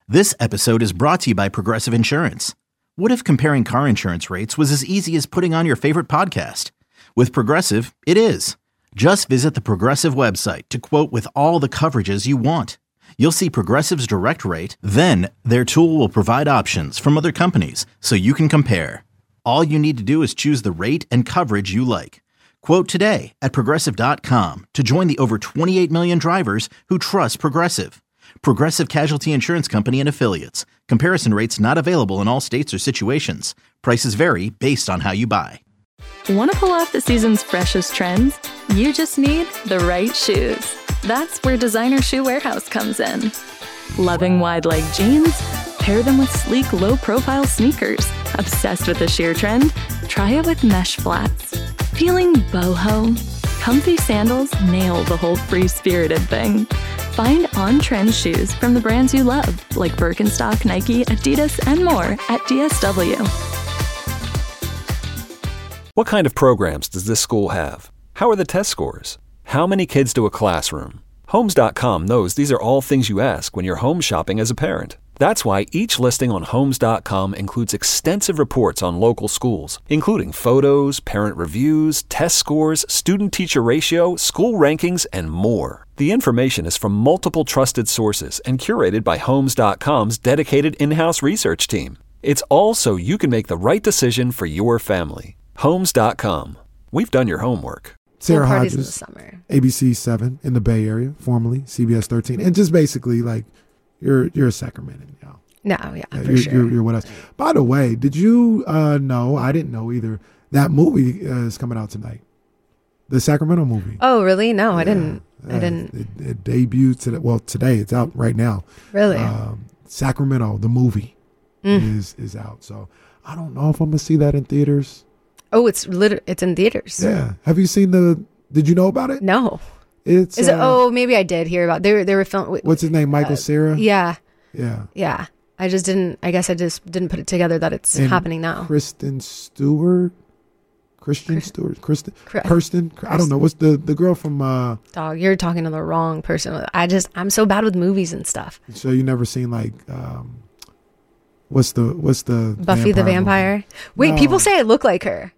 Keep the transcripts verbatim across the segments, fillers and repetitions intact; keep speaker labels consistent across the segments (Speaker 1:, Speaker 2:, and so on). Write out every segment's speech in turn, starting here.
Speaker 1: This episode is brought to you by Progressive Insurance. What if comparing car insurance rates was as easy as putting on your favorite podcast? With Progressive, it is. Just visit the Progressive website to quote with all the coverages you want. You'll see Progressive's direct rate, then their tool will provide options from other companies so you can compare. All you need to do is choose the rate and coverage you like. Quote today at progressive dot com to join the over twenty-eight million drivers who trust Progressive. Progressive Casualty Insurance Company and Affiliates. Comparison rates not available in all states or situations. Prices vary based on how you buy.
Speaker 2: Want to pull off the season's freshest trends? You just need the right shoes. That's where Designer Shoe Warehouse comes in. Loving wide leg jeans? Pair them with sleek, low-profile sneakers. Obsessed with the sheer trend? Try it with mesh flats. Feeling boho? Comfy sandals nail the whole free-spirited thing. Find on-trend shoes from the brands you love, like Birkenstock, Nike, Adidas, and more at D S W.
Speaker 3: What kind of programs does this school have? How are the test scores? How many kids to a classroom? Homes dot com knows these are all things you ask when you're home shopping as a parent. That's why each listing on Homes dot com includes extensive reports on local schools, including photos, parent reviews, test scores, student-teacher ratio, school rankings, and more. The information is from multiple trusted sources and curated by Homes dot com's dedicated in-house research team. It's all so you can make the right decision for your family. Homes dot com. We've done your homework.
Speaker 4: Sarah Hodges, A B C seven in the Bay Area, formerly C B S thirteen, and just basically like you're you're a Sacramento, y'all.
Speaker 5: No, yeah,
Speaker 4: yeah
Speaker 5: for
Speaker 4: you're,
Speaker 5: sure.
Speaker 4: You're, you're with us. By the way, did you uh, know? I didn't know either. That movie uh, is coming out tonight. The Sacramento movie.
Speaker 5: Oh, really? No,
Speaker 4: yeah,
Speaker 5: I didn't.
Speaker 4: Uh,
Speaker 5: I didn't.
Speaker 4: It, it debuted today. Well, today it's out right now.
Speaker 5: Really?
Speaker 4: Um, Sacramento, the movie, mm. is is out. So I don't know if I'm gonna see that in theaters.
Speaker 5: Oh, it's lit- It's in theaters.
Speaker 4: Yeah. Have you seen the? Did you know about it?
Speaker 5: No.
Speaker 4: It's.
Speaker 5: Is
Speaker 4: uh,
Speaker 5: it? Oh, maybe I did hear about. They were. They were filming.
Speaker 4: What's his name? Michael
Speaker 5: uh,
Speaker 4: Cera.
Speaker 5: Yeah.
Speaker 4: Yeah.
Speaker 5: Yeah. I just didn't. I guess I just didn't put it together that it's
Speaker 4: and
Speaker 5: happening now.
Speaker 4: Kristen Stewart. Christian
Speaker 5: Chris,
Speaker 4: Stewart. Kristen.
Speaker 5: Chris,
Speaker 4: Kirsten. Kirsten. I don't know. What's the the girl from? uh
Speaker 5: Dog, you're talking to the wrong person. I just. I'm so bad with movies and stuff.
Speaker 4: So you never seen like. um What's the What's the
Speaker 5: Buffy the Vampire? Movie? Wait, no. People say I look like her.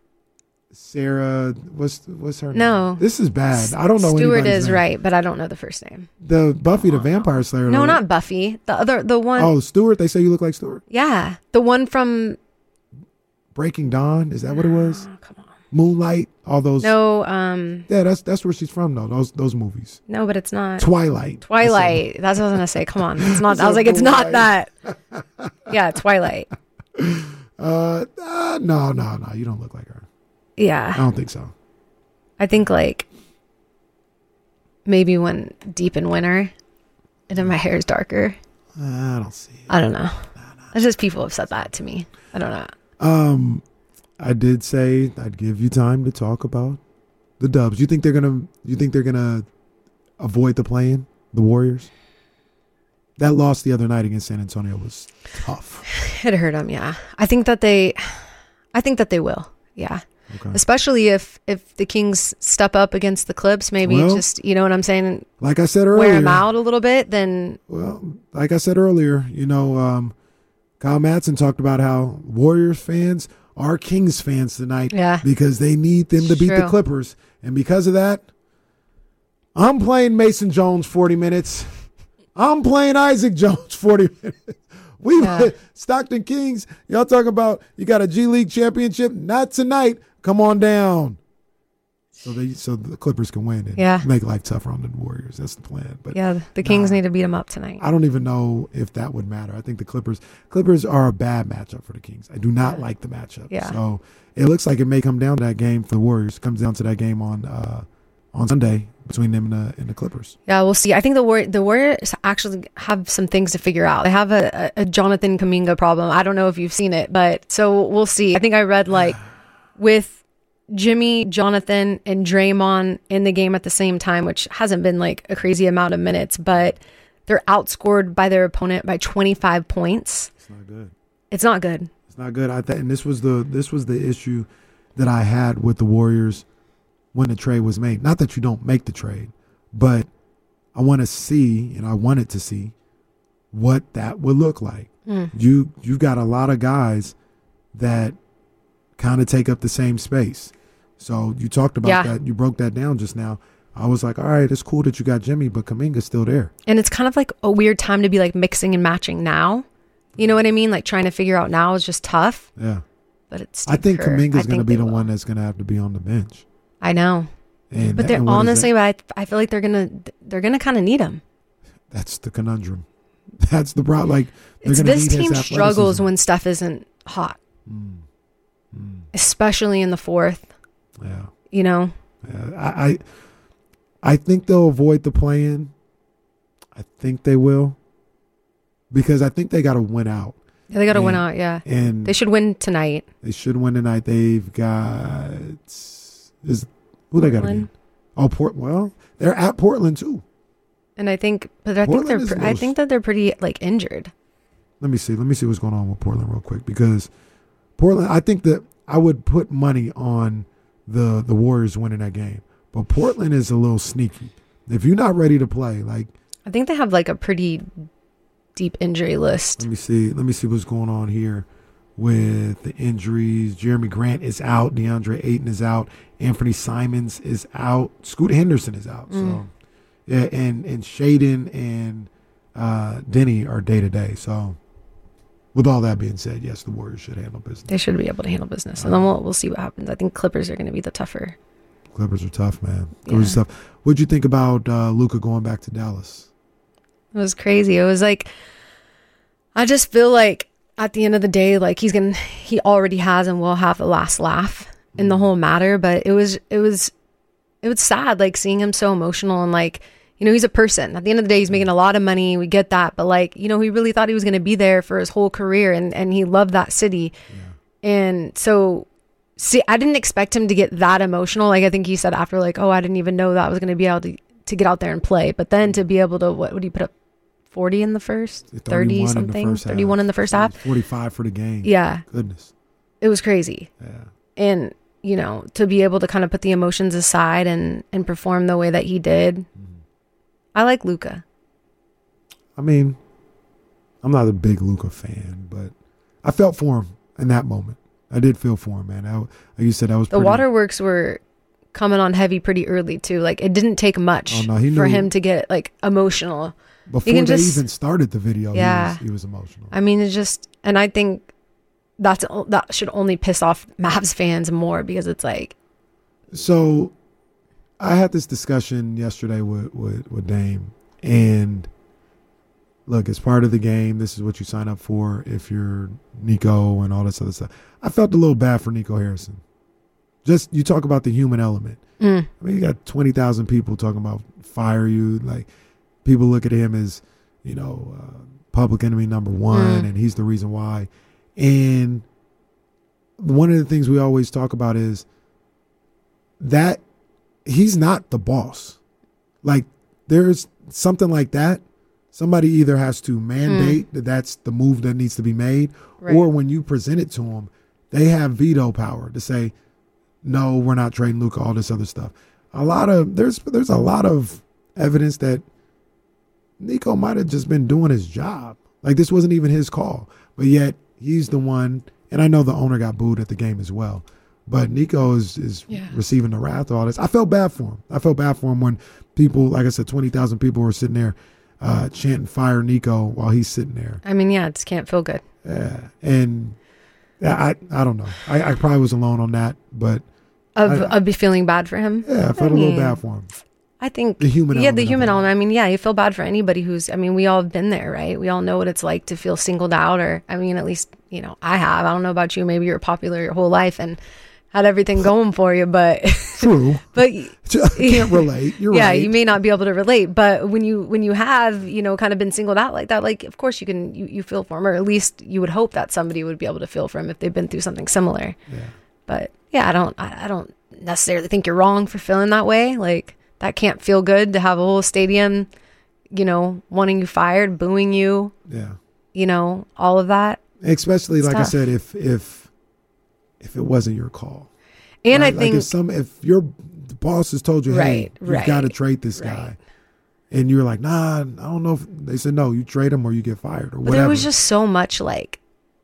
Speaker 4: Sarah, what's what's her name?
Speaker 5: No,
Speaker 4: this is bad. I don't know.
Speaker 5: Stewart is
Speaker 4: name.
Speaker 5: right, but I don't know the first name.
Speaker 4: The Buffy the Vampire Slayer.
Speaker 5: No,
Speaker 4: like,
Speaker 5: not Buffy. The other, the one.
Speaker 4: Oh, Stewart. They say you look like Stewart.
Speaker 5: Yeah, the one from
Speaker 4: Breaking Dawn. Is that what it was?
Speaker 5: Oh, come on.
Speaker 4: Moonlight. All those.
Speaker 5: No. Um.
Speaker 4: Yeah, that's that's where she's from though. Those those movies.
Speaker 5: No, but it's not.
Speaker 4: Twilight.
Speaker 5: Twilight. That's what I was gonna say. Come on, it's not. I was like, it's not that. Yeah, Twilight.
Speaker 4: Uh, uh, no, no, no. You don't look like her.
Speaker 5: Yeah.
Speaker 4: I don't think so.
Speaker 5: I think like maybe when deep in winter and then my hair is darker.
Speaker 4: Uh, I don't see it.
Speaker 5: I don't know.
Speaker 4: Nah, nah.
Speaker 5: It's just people have said that to me. I don't know.
Speaker 4: Um, I did say I'd give you time to talk about the Dubs. You think they're gonna? You think they're gonna avoid the play-in? The Warriors? That loss the other night against San Antonio was tough.
Speaker 5: It hurt them, yeah. I think that they, I think that they will, yeah.
Speaker 4: Okay.
Speaker 5: Especially if if the Kings step up against the Clips, maybe well, just, you know what I'm saying?
Speaker 4: Like I said earlier.
Speaker 5: Wear them out a little bit, then.
Speaker 4: Well, like I said earlier, you know, um, Kyle Madsen talked about how Warriors fans are Kings fans tonight.
Speaker 5: Yeah.
Speaker 4: Because they need them to beat
Speaker 5: True.
Speaker 4: the Clippers. And because of that, I'm playing Mason Jones forty minutes. I'm playing Isaac Jones forty minutes. We yeah. Stockton Kings, y'all talking about you got a G League championship? Not tonight. Come on down. So they so the Clippers can win and
Speaker 5: yeah.
Speaker 4: make life tougher on the Warriors. That's the plan. But
Speaker 5: yeah, the Kings
Speaker 4: nah,
Speaker 5: need to beat them up tonight.
Speaker 4: I don't even know if that would matter. I think the Clippers Clippers are a bad matchup for the Kings. I do not
Speaker 5: yeah.
Speaker 4: like the matchup.
Speaker 5: Yeah.
Speaker 4: So it looks like it may come down to that game for the Warriors. It comes down to that game on uh, on Sunday between them and the, and the Clippers.
Speaker 5: Yeah, we'll see. I think the War- the Warriors actually have some things to figure out. They have a, a Jonathan Kuminga problem. I don't know if you've seen it, but so we'll see. I think I read like with Jimmy, Jonathan, and Draymond in the game at the same time, which hasn't been like a crazy amount of minutes, but they're outscored by their opponent by twenty-five points.
Speaker 4: It's not good.
Speaker 5: It's not good.
Speaker 4: It's not good. I th- and this was the this was the issue that I had with the Warriors when the trade was made. Not that you don't make the trade, but I want to see, and I wanted to see, what that would look like.
Speaker 5: Mm.
Speaker 4: You you've got a lot of guys that kind of take up the same space. So you talked about
Speaker 5: Yeah.
Speaker 4: that. You broke that down just now. I was like, all right, it's cool that you got Jimmy, but Kuminga's still there.
Speaker 5: And it's kind of like a weird time to be like mixing and matching now. You know what I mean? Like trying to figure out now is just tough.
Speaker 4: Yeah.
Speaker 5: But it's
Speaker 4: I think
Speaker 5: Kerr.
Speaker 4: Kuminga's
Speaker 5: I
Speaker 4: going to
Speaker 5: think
Speaker 4: be
Speaker 5: they
Speaker 4: the
Speaker 5: will.
Speaker 4: one that's going to have to be on the bench.
Speaker 5: I know.
Speaker 4: And
Speaker 5: But they're
Speaker 4: and what is
Speaker 5: honestly,
Speaker 4: that?
Speaker 5: I I feel like they're gonna they're gonna kind of need him.
Speaker 4: That's the conundrum. That's the problem. Like they're
Speaker 5: It's
Speaker 4: gonna
Speaker 5: this
Speaker 4: need his
Speaker 5: team struggles
Speaker 4: athleticism.
Speaker 5: when stuff isn't hot,
Speaker 4: Mm. Mm.
Speaker 5: especially in the fourth.
Speaker 4: Yeah.
Speaker 5: You know,
Speaker 4: Yeah, I, I I think they'll avoid the play-in. I think they will, because I think they got to win out,
Speaker 5: yeah, they got to win
Speaker 4: And-
Speaker 5: out. Yeah,
Speaker 4: and
Speaker 5: they should win tonight.
Speaker 4: they should win tonight. They've got is who they got again?
Speaker 5: Portland.
Speaker 4: Oh, Port. Well, they're at Portland too.
Speaker 5: And I think, but I think
Speaker 4: Portland
Speaker 5: they're
Speaker 4: is
Speaker 5: pre- I
Speaker 4: little-
Speaker 5: think that they're pretty like injured.
Speaker 4: Let me see. Let me see what's going on with Portland real quick, because Portland. I think that I would put money on the the Warriors winning that game, but Portland is a little sneaky. If you're not ready to play, like.
Speaker 5: I think they have like a pretty deep injury list.
Speaker 4: Let me see. Let me see what's going on here with the injuries. Jeremy Grant is out. DeAndre Ayton is out. Anthony Simons is out. Scoot Henderson is out. So,
Speaker 5: Mm.
Speaker 4: yeah, and and Shaden and uh, Denny are day to day. So, with all that being said, yes, the Warriors should handle business.
Speaker 5: They should be able to handle business, and then we'll we'll see what happens. I think Clippers are going to be the tougher.
Speaker 4: Clippers are tough, man.
Speaker 5: Yeah.
Speaker 4: Clippers are tough. What'd you think about uh, Luka going back to Dallas?
Speaker 5: It was crazy. It was like, I just feel like at the end of the day, like he's gonna, he already has and will have the last laugh in the whole matter. But it was, it was, it was sad, like seeing him so emotional and like, you know, he's a person. At the end of the day, he's making a lot of money. We get that, but like, you know, he really thought he was gonna be there for his whole career, and and he loved that city, yeah. And so. See, I didn't expect him to get that emotional. Like I think he said after, like, oh, I didn't even know that I was going to be able to, to get out there and play. But then to be able to, what would he put up? forty in the first? thirty something? thirty-one in the first half?
Speaker 4: forty-five for the game.
Speaker 5: Yeah.
Speaker 4: Goodness.
Speaker 5: It was crazy.
Speaker 4: Yeah.
Speaker 5: And, you know, to be able to kind of put the emotions aside and, and perform the way that he did. Mm-hmm. I like Luka.
Speaker 4: I mean, I'm not a big Luka fan, but I felt for him in that moment. I did feel for him, man. I, like you said, that was
Speaker 5: the
Speaker 4: pretty,
Speaker 5: waterworks were coming on heavy pretty early too. Like it didn't take much
Speaker 4: oh, no, he
Speaker 5: for
Speaker 4: knew,
Speaker 5: him to get like emotional.
Speaker 4: Before they
Speaker 5: just,
Speaker 4: even started the video,
Speaker 5: yeah.
Speaker 4: he, was, he was emotional.
Speaker 5: I mean, it's just, and I think that's that should only piss off Mavs fans more, because it's like.
Speaker 4: So, I had this discussion yesterday with with, with Dame, and. Look, it's part of the game. This is what you sign up for if you're Nico and all this other stuff. I felt a little bad for Nico Harrison. Just, you talk about the human element.
Speaker 5: Mm.
Speaker 4: I mean, you got twenty thousand people talking about fire you. Like, people look at him as, you know, uh, public enemy number one,
Speaker 5: Mm.
Speaker 4: and he's the reason why. And one of the things we always talk about is that he's not the boss. Like, there's something like that. Somebody either has to mandate mm. that that's the move that needs to be made, right. or when you present it to them, they have veto power to say, no, we're not trading Luka, all this other stuff. A lot of there's there's a lot of evidence that Nico might have just been doing his job. Like, this wasn't even his call, but yet he's the one. And I know the owner got booed at the game as well, but Nico is is
Speaker 5: yeah.
Speaker 4: receiving the wrath of all this. I felt bad for him. I felt bad for him when people, like I said, twenty thousand people were sitting there. Uh, chanting "Fire Nico" while he's sitting there.
Speaker 5: I mean, yeah, it just can't feel good.
Speaker 4: Yeah, and I, I don't know. I, I probably was alone on that, but
Speaker 5: of
Speaker 4: I,
Speaker 5: of be feeling bad for him.
Speaker 4: Yeah, I felt I mean, a little bad for him.
Speaker 5: I think
Speaker 4: the human,
Speaker 5: yeah, the human element. I mean, yeah, you feel bad for anybody who's. I mean, we all have been there, right? We all know what it's like to feel singled out, or I mean, at least you know, I have. I don't know about you. Maybe you're popular your whole life and had everything going for you, but
Speaker 4: true.
Speaker 5: But
Speaker 4: I can't relate. You're
Speaker 5: yeah,
Speaker 4: right.
Speaker 5: you may not be able to relate, but when you when you have you know kind of been singled out like that, like of course you can you, you feel for him, or at least you would hope that somebody would be able to feel for him if they've been through something similar.
Speaker 4: Yeah.
Speaker 5: But yeah, I don't I, I don't necessarily think you're wrong for feeling that way. Like that can't feel good to have a whole stadium, you know, wanting you fired, booing you.
Speaker 4: Yeah.
Speaker 5: You know, all of that.
Speaker 4: Especially
Speaker 5: it's
Speaker 4: like
Speaker 5: tough.
Speaker 4: I said, if if. if it wasn't your call.
Speaker 5: And
Speaker 4: right?
Speaker 5: I think
Speaker 4: like if some if your boss has told you, hey,
Speaker 5: right,
Speaker 4: you've
Speaker 5: right,
Speaker 4: got to trade this
Speaker 5: right.
Speaker 4: guy, and you're like, nah, I don't know if they said no, you trade him or you get fired or
Speaker 5: But
Speaker 4: whatever.
Speaker 5: there was just so much like,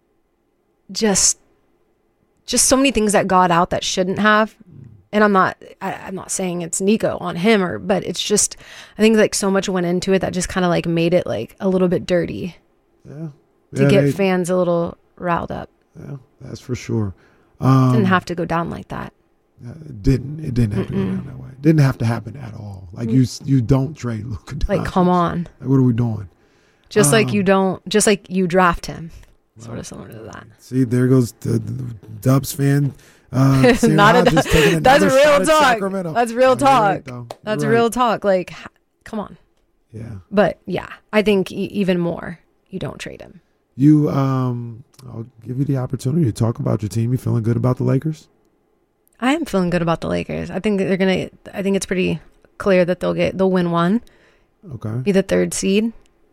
Speaker 5: just, just so many things that got out that shouldn't have. And I'm not, I, I'm not saying it's Nico on him or, but it's just, I think like so much went into it that just kind of like made it like a little bit dirty.
Speaker 4: Yeah.
Speaker 5: To
Speaker 4: yeah,
Speaker 5: get
Speaker 4: they,
Speaker 5: fans a little riled up.
Speaker 4: Yeah, that's for sure. Um,
Speaker 5: Didn't have to go down like that.
Speaker 4: It didn't. It didn't have to go down that way. It didn't have to happen at all. Like you, you don't trade Luka Doncic.
Speaker 5: Like, come on.
Speaker 4: Like, what are we doing?
Speaker 5: Just
Speaker 4: um,
Speaker 5: like you don't, just like you draft him. Sort of similar to that.
Speaker 4: See, there goes the, the Dubs fan. Uh,
Speaker 5: Not a,
Speaker 4: taking
Speaker 5: that's
Speaker 4: another shot
Speaker 5: real
Speaker 4: at
Speaker 5: talk.
Speaker 4: Sacramento.
Speaker 5: That's real
Speaker 4: Oh,
Speaker 5: talk.
Speaker 4: you're right,
Speaker 5: That's
Speaker 4: you're
Speaker 5: real
Speaker 4: right.
Speaker 5: talk. Like, ha- come on.
Speaker 4: Yeah.
Speaker 5: But yeah, I think e- even more, you don't trade him.
Speaker 4: You, um, I'll give you the opportunity to talk about your team. You feeling good about the Lakers?
Speaker 5: I am feeling good about the Lakers. I think they're gonna. I think it's pretty clear that they'll get. They'll win one.
Speaker 4: Okay.
Speaker 5: Be the third seed.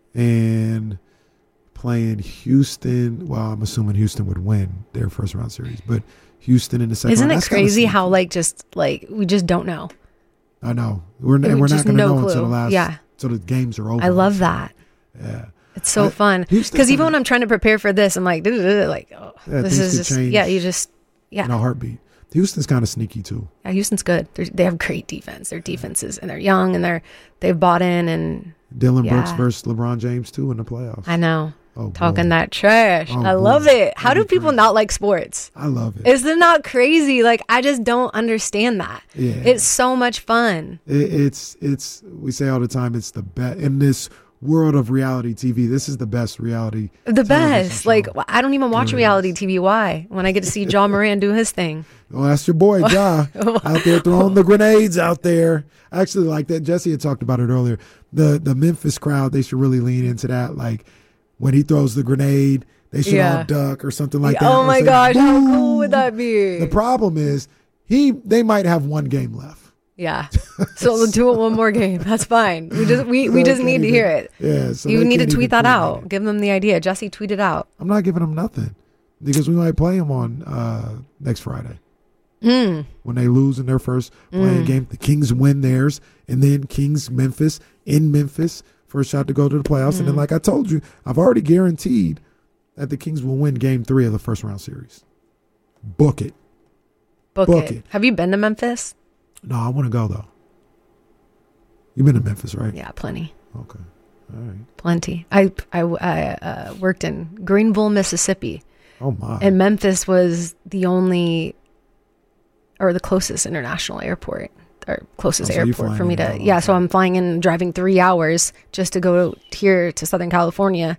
Speaker 4: And playing Houston. Well, I'm assuming Houston would win their first round series, but Houston in the second.
Speaker 5: Isn't
Speaker 4: round,
Speaker 5: it
Speaker 4: that's kinda
Speaker 5: crazy
Speaker 4: sneaky.
Speaker 5: how like just like we just don't know.
Speaker 4: I know we're
Speaker 5: We
Speaker 4: and we're
Speaker 5: just
Speaker 4: not going to
Speaker 5: no
Speaker 4: know until the
Speaker 5: clue.
Speaker 4: last.
Speaker 5: Yeah.
Speaker 4: Until the games are over.
Speaker 5: I love that.
Speaker 4: Yeah.
Speaker 5: It's so
Speaker 4: I-
Speaker 5: fun
Speaker 4: Houston
Speaker 5: because even
Speaker 4: kinda-
Speaker 5: when I'm trying to prepare for this, I'm like, "Duh-duh-duh," like, oh,
Speaker 4: Yeah,
Speaker 5: this
Speaker 4: things
Speaker 5: is
Speaker 4: could
Speaker 5: just
Speaker 4: change
Speaker 5: yeah. You just yeah.
Speaker 4: in a heartbeat. Houston's kind of sneaky too.
Speaker 5: Yeah, Houston's good. They're, they have great defense. Their defenses and they're young and they're they've bought in and
Speaker 4: Dylan
Speaker 5: Yeah.
Speaker 4: Brooks versus LeBron James too in the playoffs.
Speaker 5: I know
Speaker 4: oh,
Speaker 5: talking
Speaker 4: boy.
Speaker 5: that trash.
Speaker 4: Oh,
Speaker 5: I
Speaker 4: boy.
Speaker 5: love it. How
Speaker 4: That'd
Speaker 5: do
Speaker 4: be
Speaker 5: people
Speaker 4: crazy.
Speaker 5: not like sports?
Speaker 4: I love it.
Speaker 5: Is it not crazy? Like I just don't understand that.
Speaker 4: Yeah.
Speaker 5: It's so much fun.
Speaker 4: It, it's it's we say all the time. It's the best in this world of reality T V. This is the best reality.
Speaker 5: The
Speaker 4: television
Speaker 5: best.
Speaker 4: show.
Speaker 5: Like I don't even watch
Speaker 4: There it
Speaker 5: reality
Speaker 4: is.
Speaker 5: T V. Why? When I get to see John Moran do his thing.
Speaker 4: Well, that's your boy, Ja, out there throwing the grenades out there. Actually, like that, Jesse had talked about it earlier. The the Memphis crowd, they should really lean into that. Like when he throws the grenade, they should
Speaker 5: Yeah.
Speaker 4: all duck or something like that.
Speaker 5: Oh
Speaker 4: or
Speaker 5: my
Speaker 4: say,
Speaker 5: gosh, how
Speaker 4: "Boo."
Speaker 5: cool would that be?
Speaker 4: The problem is he they might have one game left.
Speaker 5: Yeah. So we'll do it one more game. That's fine. We just we, we
Speaker 4: So
Speaker 5: just
Speaker 4: they
Speaker 5: need
Speaker 4: can't
Speaker 5: to
Speaker 4: even-
Speaker 5: hear it.
Speaker 4: Yeah, so
Speaker 5: You
Speaker 4: they
Speaker 5: need to
Speaker 4: can't
Speaker 5: tweet
Speaker 4: even
Speaker 5: that
Speaker 4: coordinate
Speaker 5: out.
Speaker 4: it.
Speaker 5: Give them the idea. Jesse, tweet it out.
Speaker 4: I'm not giving them nothing because we might play them on uh, next Friday.
Speaker 5: Mm.
Speaker 4: When they lose in their first playing
Speaker 5: Mm.
Speaker 4: game, the Kings win theirs, and then Kings Memphis in Memphis for a shot to go to the playoffs.
Speaker 5: Mm.
Speaker 4: And then, like I told you, I've already guaranteed that the Kings will win Game Three of the first round series. Book it.
Speaker 5: Book,
Speaker 4: Book
Speaker 5: it.
Speaker 4: it.
Speaker 5: Have you been to Memphis?
Speaker 4: No, I want to go though. You've been to Memphis, right?
Speaker 5: Yeah, plenty.
Speaker 4: Okay. All right.
Speaker 5: Plenty. I I, I uh, worked in Greenville, Mississippi,
Speaker 4: Oh my.
Speaker 5: and Memphis was the only or the closest international airport or closest
Speaker 4: Oh, so you're
Speaker 5: airport for
Speaker 4: flying
Speaker 5: me
Speaker 4: in
Speaker 5: to.
Speaker 4: all the
Speaker 5: Yeah, so
Speaker 4: time.
Speaker 5: I'm flying in, driving three hours just to go here to Southern California.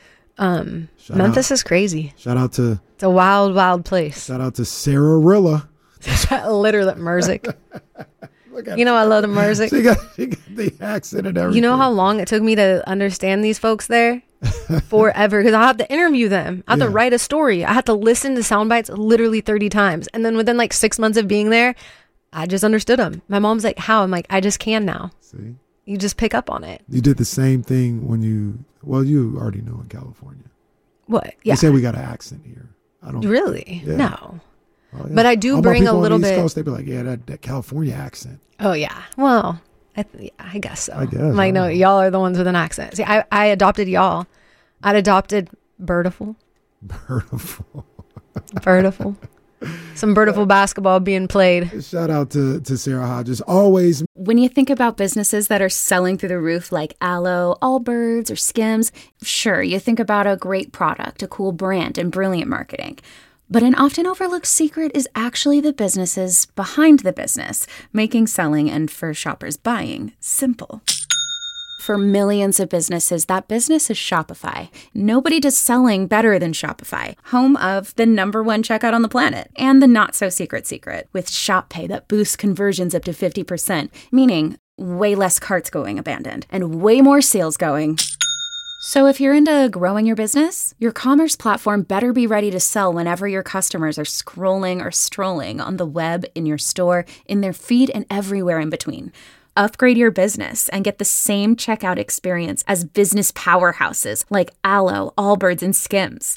Speaker 5: Um,
Speaker 4: Shout
Speaker 5: Memphis is crazy.
Speaker 4: Shout out to
Speaker 5: It's a wild, wild place.
Speaker 4: shout out to Sarah Rilla.
Speaker 5: Literally, Merzick.
Speaker 4: Look at
Speaker 5: You know I love the Merzick.
Speaker 4: she got she got the accent and everything.
Speaker 5: You know how long it took me to understand these folks there? Forever. Because I had to interview them. I had
Speaker 4: Yeah.
Speaker 5: to write a story. I had to listen to sound bites literally thirty times. And then within like six months of being there, I just understood them. My mom's like, how? I'm like, I just can now.
Speaker 4: See,
Speaker 5: You just pick up on it.
Speaker 4: you did the same thing when you. Well, you already knew in California.
Speaker 5: What? Yeah.
Speaker 4: They say we got an accent here. I don't.
Speaker 5: Really?
Speaker 4: Yeah.
Speaker 5: No.
Speaker 4: Oh, yeah.
Speaker 5: But I do
Speaker 4: All my
Speaker 5: bring a
Speaker 4: people on the
Speaker 5: little
Speaker 4: East
Speaker 5: bit-
Speaker 4: Coast, they be like, yeah, that, that California accent.
Speaker 5: Oh, yeah. Well, I, th- yeah, I guess so.
Speaker 4: I guess,
Speaker 5: I'm like,
Speaker 4: I
Speaker 5: no,
Speaker 4: don't know.
Speaker 5: y'all are the ones with an accent. See, I, I adopted y'all. I'd adopted Birdiful.
Speaker 4: Beautiful.
Speaker 5: Birdiful. Some Birdiful basketball being played.
Speaker 4: Shout out to to Sarah Hodges. Always
Speaker 6: When you think about businesses that are selling through the roof like Aloe, Allbirds, or Skims, sure, you think about a great product, a cool brand, and brilliant marketing. But an often overlooked secret is actually the businesses behind the business, making selling and for shoppers buying simple. For millions of businesses, that business is Shopify. Nobody does selling better than Shopify, home of the number one checkout on the planet and the not-so-secret secret with Shop Pay that boosts conversions up to fifty percent, meaning way less carts going abandoned and way more sales going. So if you're into growing your business, your commerce platform better be ready to sell whenever your customers are scrolling or strolling on the web, in your store, in their feed, and everywhere in between. Upgrade your business and get the same checkout experience as business powerhouses like Aloe, Allbirds, and Skims.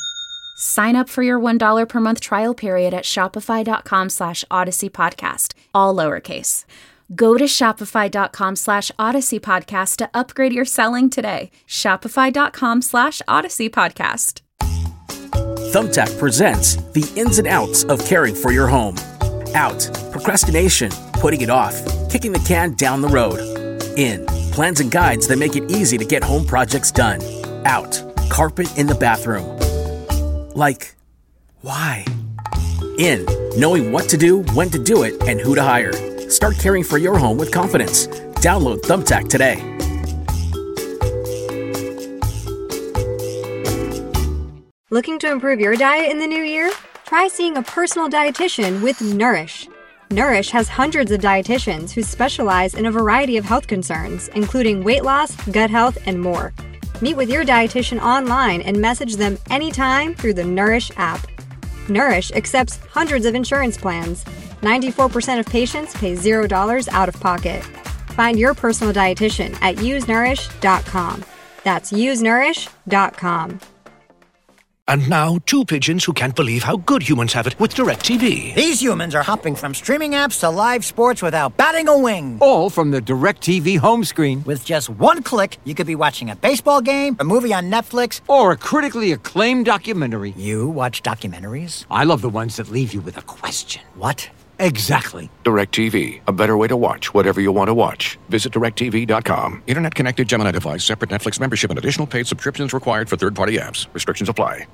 Speaker 6: Sign up for your one dollar per month trial period at shopify.com slash Odyssey Podcast, all lowercase. Go to shopify.com slash Odyssey Podcast to upgrade your selling today. Shopify.com slash Odyssey Podcast.
Speaker 7: Thumbtack presents the ins and outs of caring for your home. Out, procrastination, putting it off, kicking the can down the road. In, plans and guides that make it easy to get home projects done. Out, carpet in the bathroom. Like, why? In, knowing what to do, when to do it, and who to hire. Start caring for your home with confidence. Download Thumbtack today.
Speaker 8: Looking to improve your diet in the new year? Try seeing a personal dietitian with Nourish. Nourish has hundreds of dietitians who specialize in a variety of health concerns, including weight loss, gut health, and more. Meet with your dietitian online and message them anytime through the Nourish app. Nourish accepts hundreds of insurance plans. ninety-four percent of patients pay zero dollars out of pocket. Find your personal dietitian at use nourish dot com. That's use nourish dot com.
Speaker 9: And now, two pigeons who can't believe how good humans have it with DirecTV.
Speaker 10: These humans are hopping from streaming apps to live sports without batting a wing.
Speaker 11: All from the DirecTV home screen.
Speaker 10: With just one click, you could be watching a baseball game, a movie on Netflix,
Speaker 11: or a critically acclaimed documentary.
Speaker 10: You watch documentaries?
Speaker 11: I love the ones that leave you with a question.
Speaker 10: What?
Speaker 11: Exactly.
Speaker 12: DirecTV, a better way to watch whatever you want to watch. Visit direct T V dot com. Internet connected Gemini device, separate Netflix membership, and additional paid subscriptions required for third-party apps. Restrictions apply.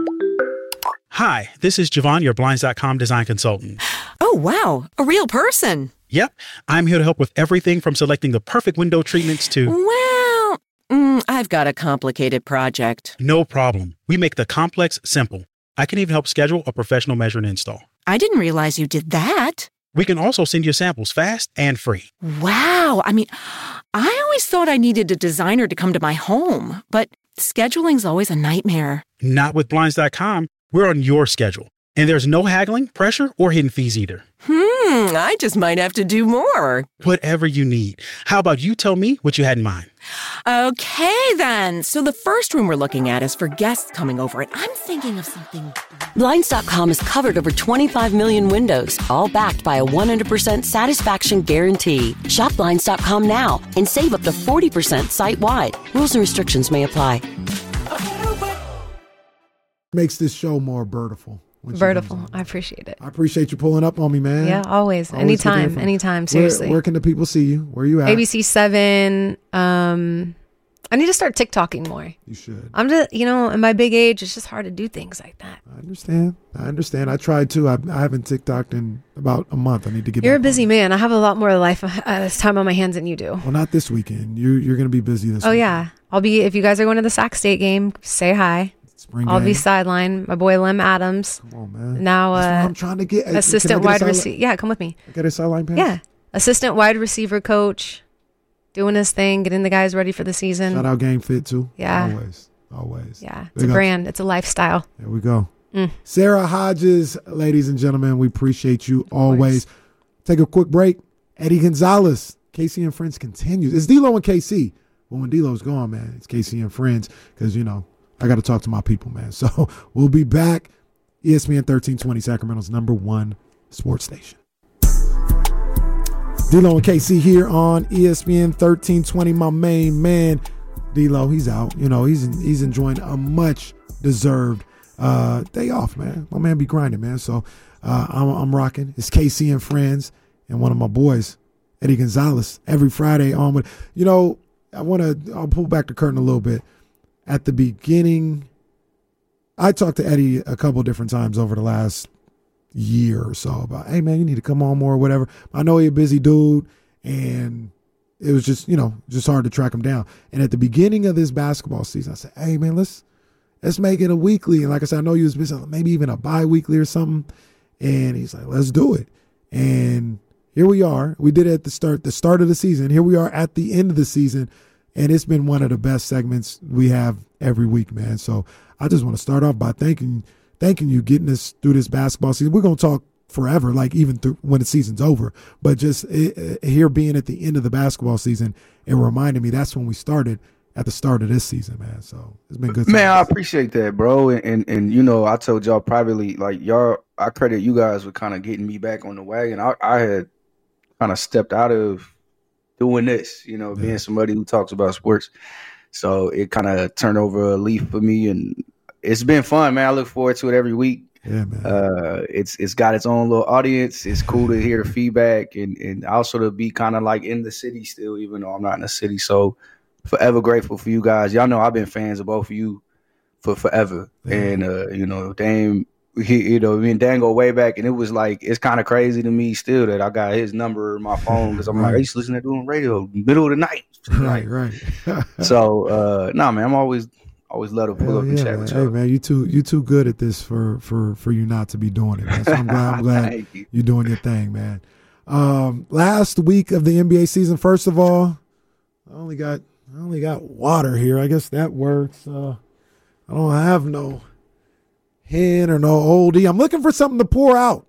Speaker 13: Hi, this is Javon, your Blinds dot com design consultant.
Speaker 14: Oh, wow. A real person.
Speaker 13: Yep. I'm here to help with everything from selecting the perfect window treatments to...
Speaker 14: Well, mm, I've got a complicated project.
Speaker 13: No problem. We make the complex simple. I can even help schedule a professional measure and install.
Speaker 14: I didn't realize you did that.
Speaker 13: We can also send you samples fast and free.
Speaker 14: Wow. I mean, I always thought I needed a designer to come to my home, but scheduling's always a nightmare.
Speaker 13: Not with Blinds dot com. We're on your schedule. And there's no haggling, pressure, or hidden fees either.
Speaker 14: Hmm, I just might have to do more.
Speaker 13: Whatever you need. How about you tell me what you had in mind?
Speaker 14: Okay, then. So the first room we're looking at is for guests coming over, and I'm thinking of something...
Speaker 15: Blinds dot com has covered over twenty-five million windows, all backed by a one hundred percent satisfaction guarantee. Shop Blinds dot com now and save up to forty percent site-wide. Rules and restrictions may apply.
Speaker 4: Makes this show more birdiful.
Speaker 5: Birdiful. I appreciate it.
Speaker 4: I appreciate you pulling up on me, man.
Speaker 5: Yeah, always. always anytime. Anytime. Seriously.
Speaker 4: Where, where can the people see you? Where are you at?
Speaker 5: A B C seven. Um, I need to start TikToking more.
Speaker 4: You should.
Speaker 5: I'm just, you know, in my big age, it's just hard to do things like that.
Speaker 4: I understand. I understand. I tried too. I, I haven't TikToked in about a month. I need to get
Speaker 5: You're
Speaker 4: back
Speaker 5: a busy
Speaker 4: on.
Speaker 5: man. I have a lot more life, uh, time on my hands than you do.
Speaker 4: Well, not this weekend. You, you're going to be busy this
Speaker 5: Oh,
Speaker 4: weekend.
Speaker 5: yeah. I'll be, if you guys are going to the Sac State game, say hi.
Speaker 4: Spring
Speaker 5: I'll
Speaker 4: game.
Speaker 5: be sideline. My boy Lem Adams.
Speaker 4: Come on, man.
Speaker 5: Now,
Speaker 4: That's
Speaker 5: uh,
Speaker 4: what I'm trying to get.
Speaker 5: assistant wide receiver. Yeah, come with me.
Speaker 4: I get a sideline pass?
Speaker 5: Yeah. Assistant wide receiver coach, doing his thing, getting the guys ready for the season.
Speaker 4: Shout out Game Fit, too.
Speaker 5: Yeah.
Speaker 4: Always. Always.
Speaker 5: Yeah. It's
Speaker 4: Big
Speaker 5: a
Speaker 4: ups.
Speaker 5: brand. It's a lifestyle.
Speaker 4: There we go.
Speaker 5: Mm.
Speaker 4: Sarah Hodges, ladies and gentlemen, we appreciate you always. Take a quick break. Eddie Gonzalez, K C and Friends continues. It's D-Lo and K C. But when D-Lo's gone, man, it's K C and Friends because, you know, I got to talk to my people, man. So we'll be back. E S P N thirteen twenty, Sacramento's number one sports station. D-Lo and K C here on E S P N thirteen twenty. My main man, D-Lo, he's out. You know, he's he's enjoying a much deserved uh, day off, man. My man be grinding, man. So uh, I'm, I'm rocking. It's K C and Friends and one of my boys, Eddie Gonzalez, every Friday on with. You know, I want to. I'll pull back the curtain a little bit. At the beginning, I talked to Eddie a couple different times over the last year or so about, hey, man, you need to come on more or whatever. I know you're a busy dude, and it was just, you know, just hard to track him down. And at the beginning of this basketball season, I said, hey, man, let's let's make it a weekly. And like I said, I know you was busy, maybe even a bi-weekly or something. And he's like, let's do it. And here we are. We did it at the start, the start of the season. Here we are at the end of the season. And it's been one of the best segments we have every week, man. So I just want to start off by thanking thanking you, getting us through this basketball season. We're going to talk forever, like even through when the season's over. But just it, here being at the end of the basketball season, it reminded me that's when we started at the start of this season, man. So it's been good.
Speaker 16: Man, I appreciate that, bro. And, and, and you know, I told y'all privately, like, y'all, I credit you guys with kind of getting me back on the wagon. I, I had kind of stepped out of doing this, you know, yeah. being somebody who talks about sports. So it kind of turned over a leaf for me, and it's been fun, man. I look forward to it every week.
Speaker 4: Yeah, man.
Speaker 16: Uh, it's it's got its own little audience. It's cool to hear the feedback, and and also to be kind of like in the city still, even though I'm not in the city. So forever grateful for you guys. Y'all know I've been fans of both of you for forever, yeah. and uh, you know, Dame. He, you know, me and Dan go way back, and it was like, it's kind of crazy to me still that I got his number in my phone because I'm right. like, I used to listen to doing radio middle of the night.
Speaker 4: Right, right.
Speaker 16: so, uh, no, nah, man, I'm always, always love to pull
Speaker 4: Hell
Speaker 16: up and
Speaker 4: yeah,
Speaker 16: chat with
Speaker 4: man.
Speaker 16: you.
Speaker 4: Hey, man, you too, you too good at this for, for, for you not to be doing it, man. So I'm glad, I'm glad you. you're doing your thing, man. Um, last week of the N B A season, first of all, I only got, I only got water here. I guess that works. Uh, I don't have no hen or no oldie. I'm looking for something to pour out.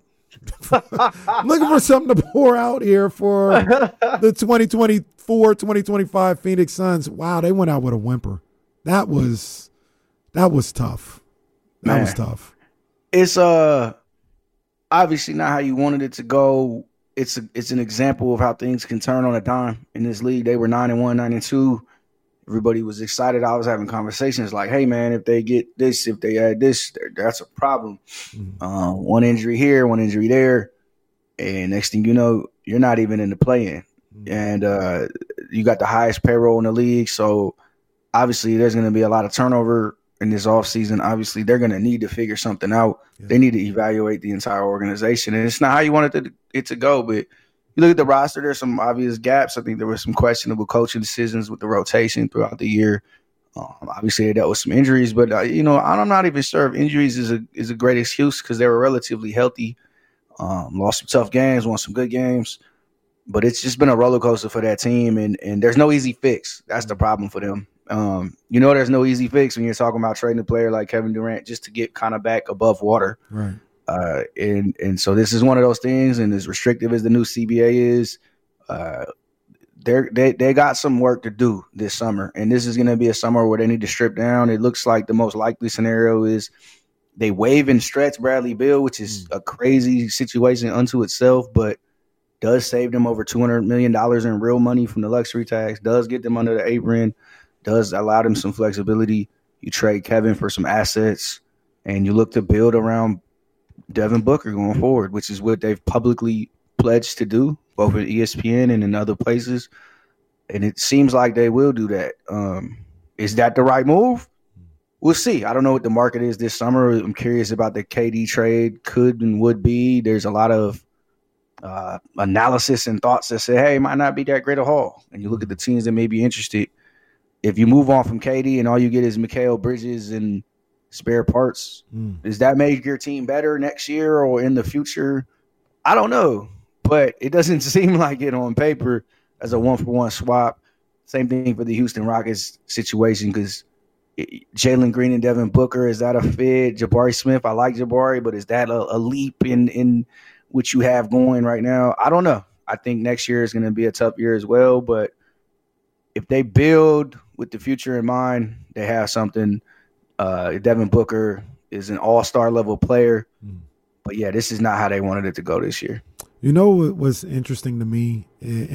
Speaker 4: I'm looking for something to pour out here for the twenty twenty-four twenty twenty-five Phoenix Suns. Wow, they went out with a whimper. That was that was tough. That Man, was tough.
Speaker 16: It's uh obviously not how you wanted it to go. It's a, it's an example of how things can turn on a dime in this league. They were nine and one, nine and two. Everybody was excited. I was having conversations like, hey, man, if they get this, if they add this, that's a problem. Mm-hmm. Uh, one injury here, one injury there. And next thing you know, you're not even in the play-in. Mm-hmm. And uh, you got the highest payroll in the league. So obviously there's going to be a lot of turnover in this offseason. Obviously they're going to need to figure something out. Yeah. They need to evaluate the entire organization. And it's not how you wanted it to, it to go, but you look at the roster, there's some obvious gaps. I think there were some questionable coaching decisions with the rotation throughout the year. Um, obviously, they dealt with some injuries, but, uh, you know, I'm not even sure if injuries is a is a great excuse because they were relatively healthy, um, lost some tough games, won some good games. But it's just been a roller coaster for that team, and, and there's no easy fix. That's the problem for them. Um, you know, there's no easy fix when you're talking about trading a player like Kevin Durant just to get kind of back above water.
Speaker 4: Right.
Speaker 16: Uh, and and so this is one of those things, and as restrictive as the new C B A is, uh, they they they got some work to do this summer, and this is going to be a summer where they need to strip down. It looks like the most likely scenario is they waive and stretch Bradley Beal, which is a crazy situation unto itself, but does save them over two hundred million dollars in real money from the luxury tax, does get them under the apron, does allow them some flexibility. You trade Kevin for some assets, and you look to build around Devin Booker going forward, which is what they've publicly pledged to do, both at E S P N and in other places. And it seems like they will do that. Um, is that the right move? We'll see. I don't know what the market is this summer. I'm curious about the K D trade could and would be. There's a lot of uh, analysis and thoughts that say, hey, it might not be that great a haul. And you look at the teams that may be interested. If you move on from K D and all you get is Mikal Bridges and spare parts, mm. does that make your team better next year or in the future? I don't know, but it doesn't seem like it on paper as a one-for-one swap. Same thing for the Houston Rockets situation because Jalen Green and Devin Booker, is that a fit? Jabari Smith, I like Jabari, but is that a, a leap in, in what you have going right now? I don't know. I think next year is going to be a tough year as well, but if they build with the future in mind, they have something. Uh, Devin Booker is an all-star level player. Mm. But, yeah, this is not how they wanted it to go this year.
Speaker 4: You know what was interesting to me,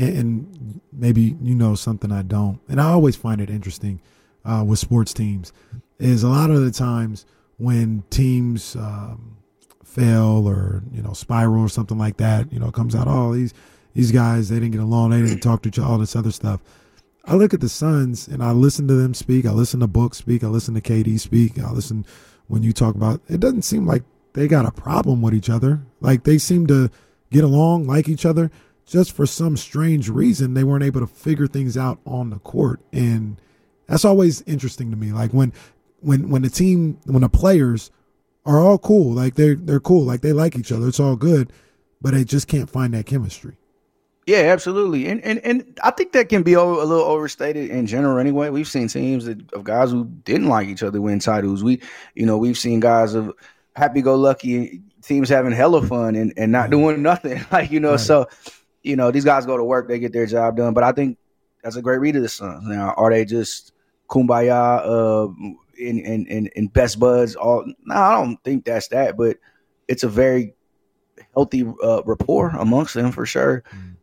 Speaker 4: and maybe you know something I don't, and I always find it interesting uh, with sports teams, is a lot of the times when teams um, fail or, you know, spiral or something like that, you know, it comes out, oh, these, these guys, they didn't get along, they didn't talk to each other, all this other stuff. I look at the Suns and I listen to them speak. I listen to Book speak. I listen to K D speak. I listen when you talk about it. Doesn't seem like they got a problem with each other. Like they seem to get along, like each other. Just for some strange reason, they weren't able to figure things out on the court, and that's always interesting to me. Like when, when, when the team, when the players are all cool, like they're they're cool, like they like each other. It's all good, but they just can't find that chemistry.
Speaker 16: Yeah, absolutely. And and and I think that can be a little overstated in general anyway. We've seen teams that, of guys who didn't like each other win titles. We, you know, we've seen guys of happy-go-lucky teams having hella fun and, and not doing nothing. Like, you know, right. So, you know, these guys go to work, they get their job done. But I think that's a great read of the Suns. Now, are they just kumbaya uh, and, and, and, and best buds? All No, I don't think that's that. But it's a very healthy uh, rapport amongst them for sure. Mm.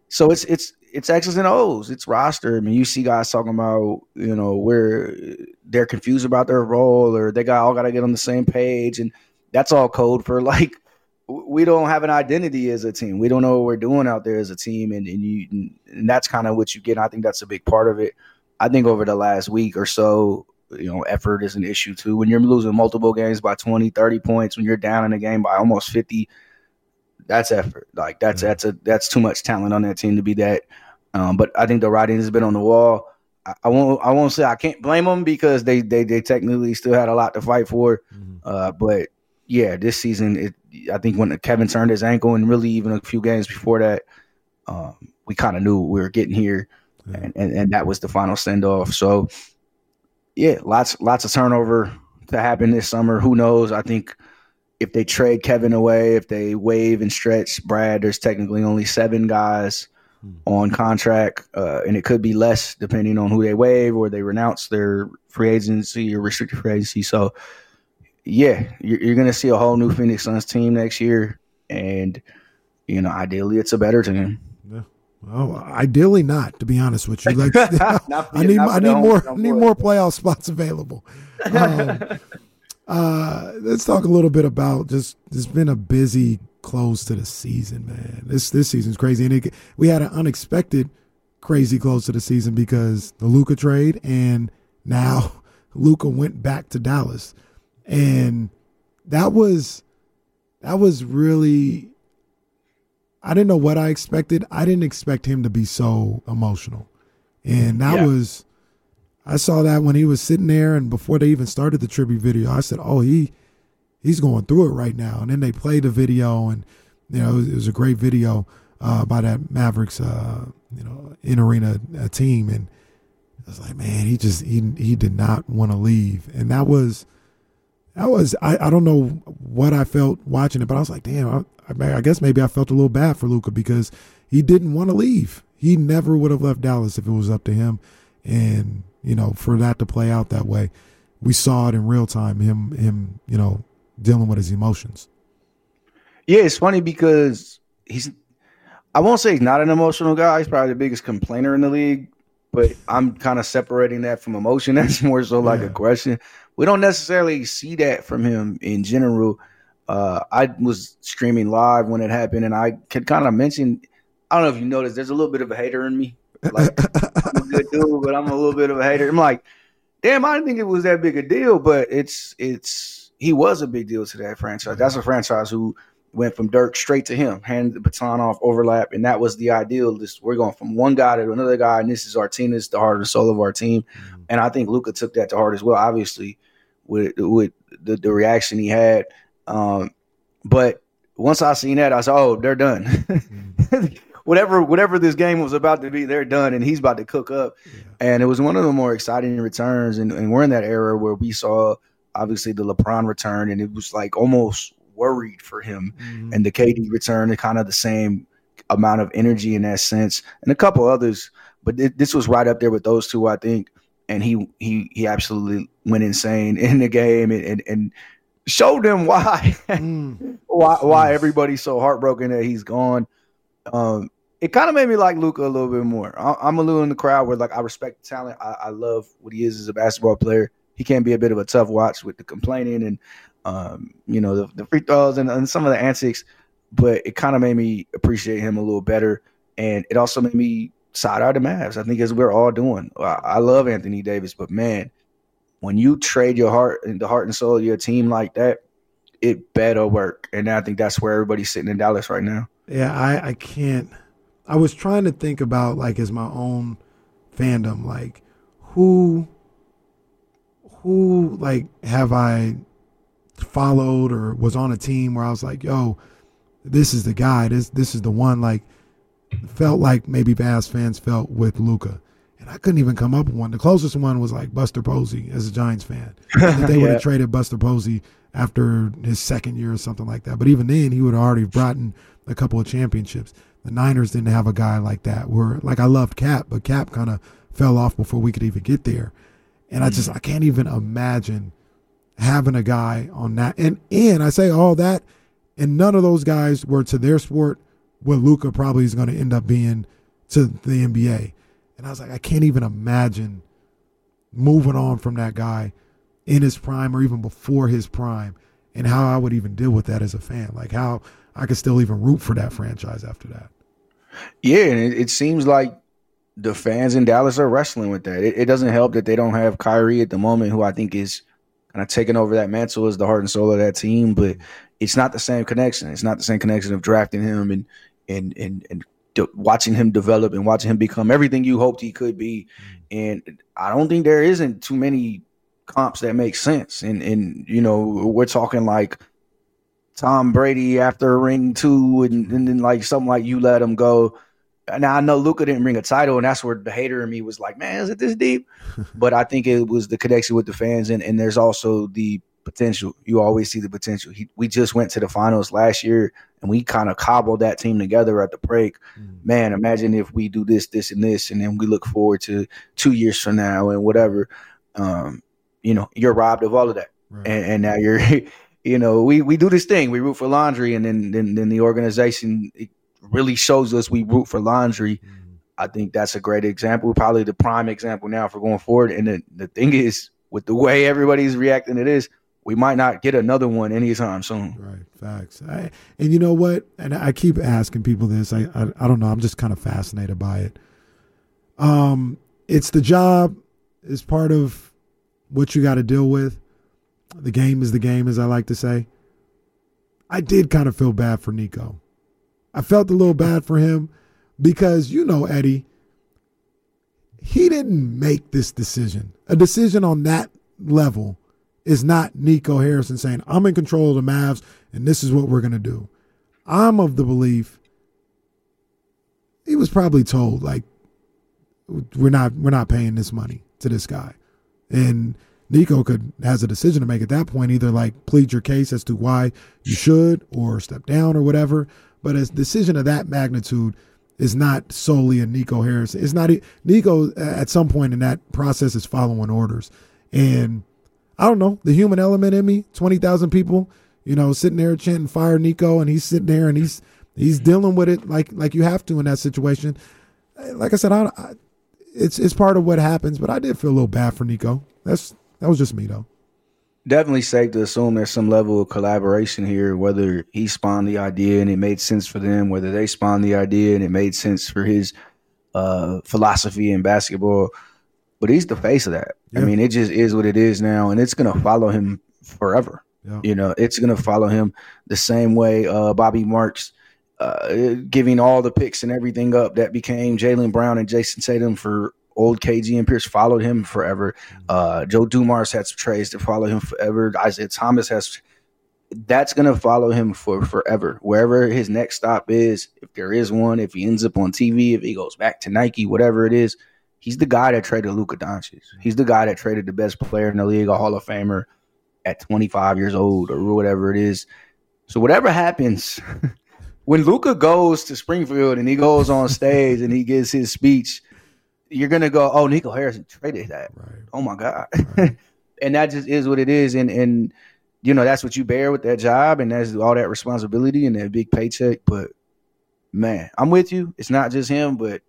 Speaker 16: so it's it's it's X's and O's. It's roster. I mean, you see guys talking about, you know, where they're confused about their role, or they got all got to get on the same page, and that's all code for like we don't have an identity as a team. We don't know what we're doing out there as a team, and and you and that's kind of what you get. And I think that's a big part of it. I think over the last week or so, you know, effort is an issue too. When you're losing multiple games by twenty, thirty points, when you're down in a game by almost fifty, that's effort. Like that's that's a that's too much talent on that team to be that. Um, but I think the writing has been on the wall. I, I won't I won't say I can't blame them because they they they technically still had a lot to fight for. Mm-hmm. Uh, but yeah, this season, it, I think when Kevin turned his ankle, and really even a few games before that, um, we kind of knew we were getting here, yeah. and, and and that was the final send off. So yeah, lots lots of turnover to happen this summer. Who knows? I think. If they trade Kevin away, if they waive and stretch Brad, there's technically only seven guys hmm. on contract, uh, and it could be less depending on who they waive or they renounce their free agency or restricted free agency. So, yeah, you're, you're going to see a whole new Phoenix Suns team next year, and, you know, ideally it's a better team.
Speaker 4: Yeah. Well, ideally not, to be honest with you. Like, I need, I need more, I need more playoff spots available. Um, Uh, let's talk a little bit about just, it's been a busy close to the season, man. This this season's crazy. And it, we had an unexpected crazy close to the season because the Luka trade, and now Luka went back to Dallas. And that was, that was really, I didn't know what I expected. I didn't expect him to be so emotional. And that yeah. was, I saw that when he was sitting there, and before they even started the tribute video, I said, oh, he he's going through it right now. And then they played the video, and, you know, it was, it was a great video uh, by that Mavericks, uh, you know, in-arena uh, team. And I was like, man, he just, he he did not want to leave. And that was, that was, I, I don't know what I felt watching it, but I was like, damn, I, I guess maybe I felt a little bad for Luka because he didn't want to leave. He never would have left Dallas if it was up to him. And, you know, for that to play out that way, we saw it in real time, him, him, you know, dealing with his emotions.
Speaker 16: Yeah, it's funny because he's, I won't say he's not an emotional guy. He's probably the biggest complainer in the league, but I'm kind of separating that from emotion. That's more so like yeah. aggression. We don't necessarily see that from him in general. Uh, I was streaming live when it happened, and I could kind of mention, I don't know if you noticed, there's a little bit of a hater in me. Like, I'm a good dude, but I'm a little bit of a hater. I'm like, damn, I didn't think it was that big a deal, but it's it's he was a big deal to that franchise. That's a franchise who went from Dirk straight to him, handed the baton off, overlap, and that was the ideal. This we're going from one guy to another guy, and this is our team. This is the heart and soul of our team. Mm-hmm. And I think Luka took that to heart as well, obviously, with with the, the reaction he had. Um, but once I seen that, I said, oh, they're done. Mm-hmm. Whatever whatever this game was about to be, they're done, and he's about to cook up. Yeah. And it was one of the more exciting returns, and, and we're in that era where we saw, obviously, the LeBron return, and it was like almost worried for him. Mm-hmm. And the K D return, kind of the same amount of energy in that sense, and a couple others. But th- this was right up there with those two, I think. And he he he absolutely went insane in the game and, and, and showed them why, mm. why why everybody's so heartbroken that he's gone. Um, It kind of made me like Luka a little bit more. I'm a little in the crowd where, like, I respect the talent. I, I love what he is as a basketball player. He can be a bit of a tough watch with the complaining and, um, you know, the, the free throws and, and some of the antics. But it kind of made me appreciate him a little better. And it also made me side eye the Mavs, I think, as we're all doing. I, I love Anthony Davis, but, man, when you trade your heart and the heart and soul of your team like that, it better work. And I think that's where everybody's sitting in Dallas right now.
Speaker 4: Yeah, I, I can't. I was trying to think about, like, as my own fandom, like, who, who, like, have I followed or was on a team where I was like, yo, this is the guy, this this is the one, like, felt like maybe Mavs fans felt with Luka. And I couldn't even come up with one. The closest one was, like, Buster Posey as a Giants fan. They yeah. would have traded Buster Posey after his second year or something like that. But even then, he would have already brought in a couple of championships. The Niners didn't have a guy like that. Where, like, I loved Cap, but Cap kind of fell off before we could even get there. And I just, I can't even imagine having a guy on that. And and I say all that, and none of those guys were to their sport what Luka probably is going to end up being to the N B A. And I was like, I can't even imagine moving on from that guy in his prime or even before his prime, and how I would even deal with that as a fan. Like how I could still even root for that franchise after that.
Speaker 16: Yeah, and it, it seems like the fans in Dallas are wrestling with that. It, it doesn't help that they don't have Kyrie at the moment, who I think is kind of taking over that mantle as the heart and soul of that team. But it's not the same connection. It's not the same connection of drafting him and and and and de- watching him develop and watching him become everything you hoped he could be. And I don't think there isn't too many comps that make sense. And and you know, we're talking like Tom Brady after ring two, and, and then like something like you let him go. Now I know Luka didn't bring a title, and that's where the hater in me was like, man, is it this deep? But I think it was the connection with the fans, and, and there's also the potential. You always see the potential. He, we just went to the finals last year, and we kind of cobbled that team together at the break. Mm. Man, imagine if we do this, this, and this, and then we look forward to two years from now and whatever. Um, you know, you're robbed of all of that, right. and, and now you're, you know, we we do this thing. We root for laundry, and then then, then the organization it really shows us we root for laundry. Mm. I think that's a great example, probably the prime example now for going forward. And the, the thing is, with the way everybody's reacting to this, we might not get another one anytime soon.
Speaker 4: Right, facts. I, and you know what? And I keep asking people this. I, I I don't know. I'm just kind of fascinated by it. Um, it's the job. It's part of what you got to deal with. The game is the game, as I like to say. I did kind of feel bad for Nico. I felt a little bad for him because, you know, Eddie, he didn't make this decision. A decision on that level is not Nico Harrison saying, I'm in control of the Mavs and this is what we're going to do. I'm of the belief he was probably told, like, we're not we're not paying this money to this guy. And Nico could has a decision to make at that point, either like plead your case as to why you should or step down or whatever. But a decision of that magnitude is not solely a Nico Harrison. It's not Nico at some point in that process is following orders. And I don't know, the human element in me, twenty thousand people, you know, sitting there chanting fire Nico, and he's sitting there and he's he's dealing with it like like you have to in that situation. Like I said, I, I, it's it's part of what happens, but I did feel a little bad for Nico. That's that was just me though.
Speaker 16: Definitely safe to assume there's some level of collaboration here, whether he spawned the idea and it made sense for them, whether they spawned the idea and it made sense for his uh, philosophy in basketball. But he's the face of that. Yeah. I mean, it just is what it is now, and it's going to follow him forever. Yeah. You know, it's going to follow him the same way uh, Bobby Marks uh, giving all the picks and everything up that became Jaylen Brown and Jason Tatum for old K G and Pierce followed him forever. Uh, Joe Dumars had some trades that follow him forever. Isaiah Thomas has – that's going to follow him for forever. Wherever his next stop is, if there is one, if he ends up on T V, if he goes back to Nike, whatever it is, he's the guy that traded Luka Doncic. He's the guy that traded the best player in the league, a Hall of Famer at twenty-five years old or whatever it is. So whatever happens, when Luka goes to Springfield and he goes on stage and he gives his speech – you're going to go, oh, Nico Harrison traded that. Right. Oh, my God. Right. And that just is what it is. And, and, you know, that's what you bear with that job. And that's all that responsibility and that big paycheck. But, man, I'm with you. It's not just him, but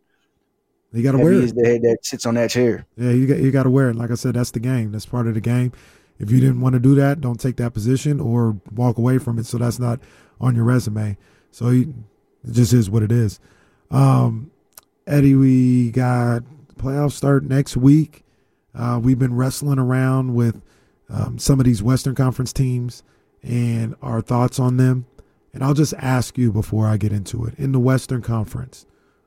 Speaker 4: you got to wear it.
Speaker 16: Is the head that sits on that chair.
Speaker 4: Yeah, you got, you got to wear it. Like I said, that's the game. That's part of the game. If you didn't want to do that, don't take that position or walk away from it. So that's not on your resume. So he, it just is what it is. Um, Eddie, we got playoffs start next week. Uh, we've been wrestling around with um, some of these Western Conference teams and our thoughts on them. And I'll just ask you before I get into it. In the Western Conference,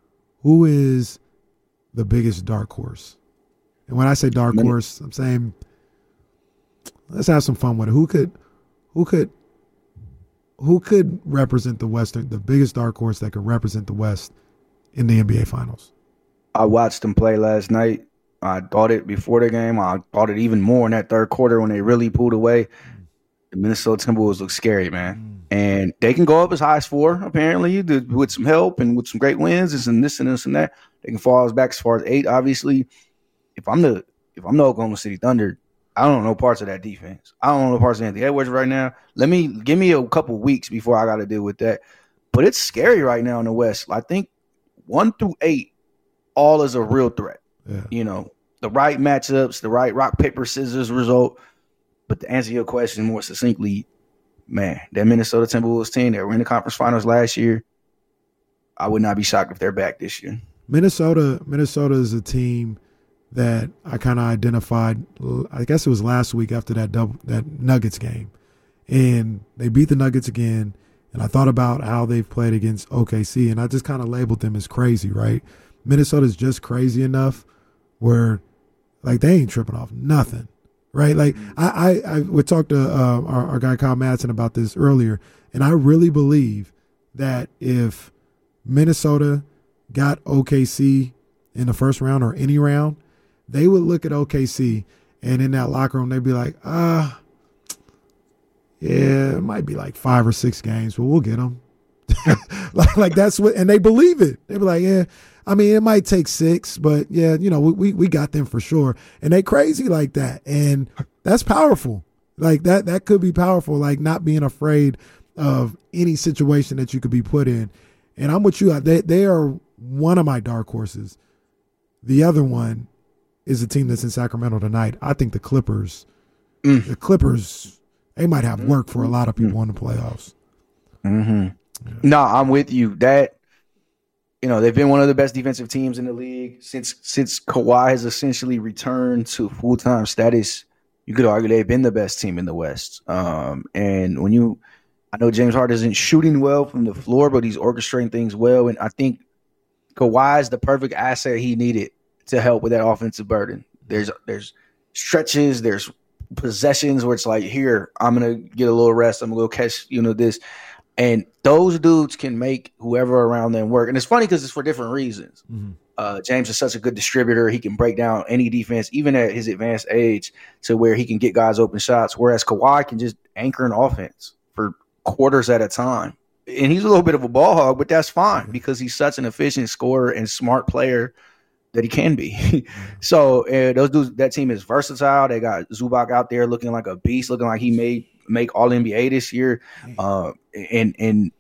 Speaker 4: who is the biggest dark horse? And when I say dark horse, I'm saying let's have some fun with it. Who could, who could, who could represent the Western, the biggest dark horse that could represent the West in the N B A Finals?
Speaker 16: I watched them play last night. I thought it before the game. I thought it even more in that third quarter when they really pulled away. The Minnesota Timberwolves look scary, man. And they can go up as high as four, apparently, with some help and with some great wins and this and this and that. They can fall back as far as eight, obviously. If I'm the if I'm the Oklahoma City Thunder, I don't know parts of that defense. I don't know parts of Anthony Edwards right now. Let me give me a couple weeks before I got to deal with that. But it's scary right now in the West. I think one through eight all is a real threat.
Speaker 4: Yeah.
Speaker 16: You know, the right matchups, the right rock, paper, scissors result. But to answer your question more succinctly, man, that Minnesota Timberwolves team that were in the conference finals last year, I would not be shocked if they're back this year.
Speaker 4: Minnesota, Minnesota is a team that I kind of identified. I guess it was last week after that double, that Nuggets game, and they beat the Nuggets again. And I thought about how they've played against O K C, and I just kind of labeled them as crazy, right? Minnesota's just crazy enough where, like, they ain't tripping off nothing, right? Like, I, I, I we talked to uh, our, our guy Kyle Madsen about this earlier, and I really believe that if Minnesota got O K C in the first round or any round, they would look at O K C, and in that locker room, they'd be like, ah, yeah, it might be like five or six games, but we'll get them. like, like that's what, and they believe it. They be like, yeah, I mean, it might take six, but yeah, you know, we we got them for sure. And they crazy like that, and that's powerful. Like that, that could be powerful. Like not being afraid of any situation that you could be put in. And I'm with you. They they are one of my dark horses. The other one is a team that's in Sacramento tonight. I think the Clippers,
Speaker 16: mm.
Speaker 4: the Clippers. They might have work for a lot of people mm-hmm. in the playoffs.
Speaker 16: Mm-hmm. Yeah. No, I'm with you. That, you know, they've been one of the best defensive teams in the league since since Kawhi has essentially returned to full time status. You could argue they've been the best team in the West. Um, and when you, I know James Harden isn't shooting well from the floor, but he's orchestrating things well. And I think Kawhi is the perfect asset he needed to help with that offensive burden. There's there's stretches, there's possessions where it's like, here, I'm gonna get a little rest, I'm gonna go catch, you know, this, and those dudes can make whoever around them work. And it's funny because it's for different reasons. Mm-hmm. uh James is such a good distributor. He can break down any defense even at his advanced age to where he can get guys open shots, whereas Kawhi can just anchor an offense for quarters at a time. And he's a little bit of a ball hog, but that's fine because he's such an efficient scorer and smart player that he can be. So uh, those dudes, that team is versatile. They got Zubac out there looking like a beast, looking like he made make All N B A this year. Uh, and and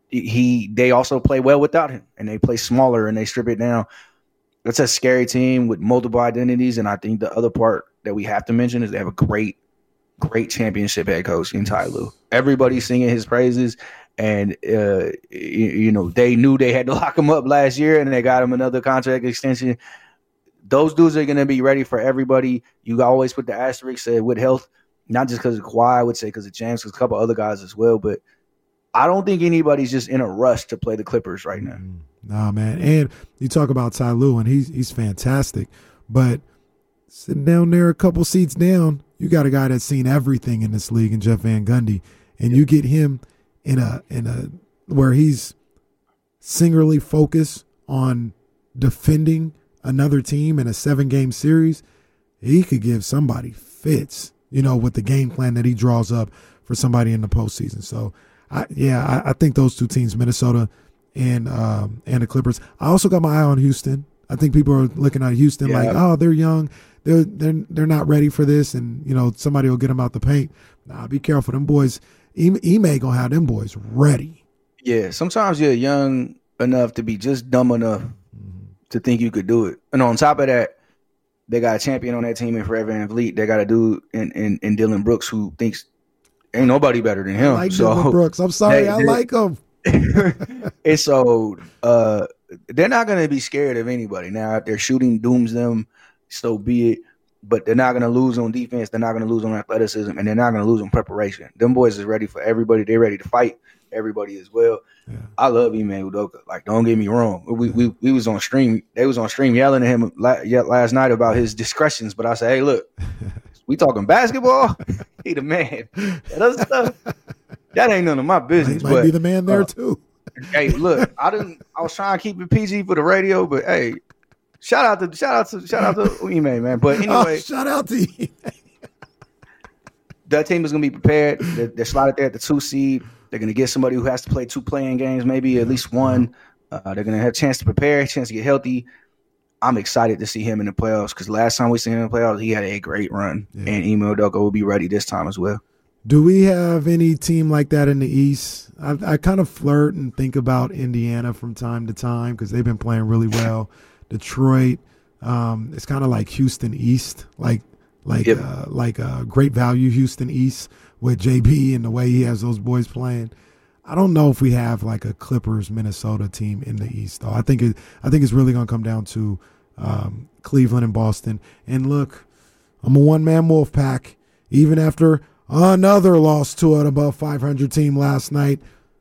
Speaker 16: he they also play well without him, and they play smaller and they strip it down. It's a scary team with multiple identities, and I think the other part that we have to mention is they have a great, great championship head coach in Ty Lue. Everybody's singing his praises. And, uh, you, you know, they knew they had to lock him up last year and they got him another contract extension. Those dudes are going to be ready for everybody. You always put the asterisk say with health, not just because of Kawhi, I would say because of James, because a couple other guys as well. But I don't think anybody's just in a rush to play the Clippers right now.
Speaker 4: Nah, man. And you talk about Ty Lue, and he's, he's fantastic. But sitting down there a couple seats down, you got a guy that's seen everything in this league in Jeff Van Gundy. And you get him in a in a where he's singularly focused on defending another team in a seven game series, he could give somebody fits, you know, with the game plan that he draws up for somebody in the postseason. So I yeah, I, I think those two teams, Minnesota and um and the Clippers. I also got my eye on Houston. I think people are looking at Houston yeah. like, oh, they're young, they're they're they're not ready for this, and you know, somebody will get them out the paint. Nah, be careful. Them boys Ime gonna have them boys ready.
Speaker 16: Yeah, sometimes you're young enough to be just dumb enough mm-hmm. to think you could do it. And on top of that, they got a champion on that team in Fred VanVleet. They got a dude in, in, in Dylan Brooks who thinks ain't nobody better than him.
Speaker 4: I like
Speaker 16: so,
Speaker 4: Dylan Brooks. I'm sorry, they, I like him.
Speaker 16: And so uh, they're not gonna be scared of anybody. Now, if their shooting dooms them, so be it. But they're not going to lose on defense. They're not going to lose on athleticism, and they're not going to lose on preparation. Them boys is ready for everybody. They're ready to fight everybody as well. Yeah. I love Ime Udoka. Like, don't get me wrong. We we we was on stream. They was on stream yelling at him last night about his discretions. But I said, hey, look, we talking basketball. He the man. That other stuff, that ain't none of my business.
Speaker 4: He might
Speaker 16: but,
Speaker 4: be the man there
Speaker 16: uh,
Speaker 4: too.
Speaker 16: Hey, look, I didn't. I was trying to keep it P G for the radio, but hey. Shout out to shout out to shout out to Ime, man. But anyway,
Speaker 4: oh, shout out to Ime.
Speaker 16: That team is gonna be prepared. They're, they're slotted there at the two seed. They're gonna get somebody who has to play two playing games, maybe at least one. Uh, they're gonna have a chance to prepare, a chance to get healthy. I'm excited to see him in the playoffs because last time we seen him in the playoffs, he had a great run, yeah. and Ime Udoka will be ready this time as well.
Speaker 4: Do we have any team like that in the East? I, I kind of flirt and think about Indiana from time to time because they've been playing really well. Detroit. Um, it's kind of like Houston East, like like yep. uh, like uh, great value Houston East with J B and the way he has those boys playing. I don't know if we have like a Clippers Minnesota team in the East though. I think it I think it's really gonna come down to um, Cleveland and Boston. And look, I'm a one man wolf pack. Even after another loss to an above five hundred team last night,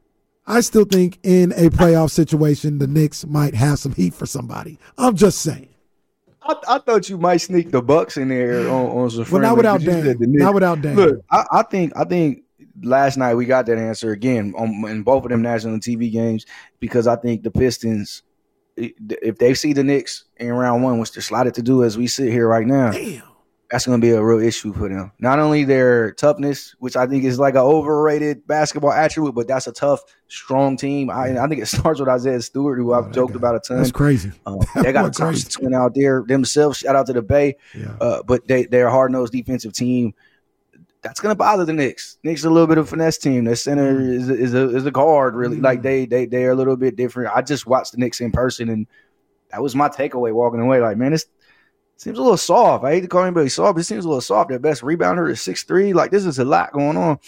Speaker 4: I still think in a playoff situation the Knicks might have some heat for somebody. I'm just saying.
Speaker 16: I, I thought you might sneak the Bucks in there on, on some.
Speaker 4: Well, not without Dame. Not without Dame.
Speaker 16: Look, I, I think I think last night we got that answer again on, in both of them national T V games because I think the Pistons, if they see the Knicks in round one, which they're slotted to do as we sit here right now,
Speaker 4: damn,
Speaker 16: that's going to be a real issue for them. Not only their toughness, which I think is like an overrated basketball attribute, but that's a tough, strong team. I, I think it starts with Isaiah Stewart, who oh, I've joked guy. about a ton.
Speaker 4: That's crazy.
Speaker 16: Um, they got a Thompson twin out there themselves. Shout out to the Bay.
Speaker 4: Yeah.
Speaker 16: Uh, but they, they're a hard-nosed defensive team. That's going to bother the Knicks. Knicks are a little bit of a finesse team. Their center is, is, a, is a guard, really. Mm. Like, they, they, they're a little bit different. I just watched the Knicks in person, and that was my takeaway walking away. Like, man, it's seems a little soft. I hate to call anybody soft, but it seems a little soft. Their best rebounder is six three. Like, this is a lot going on.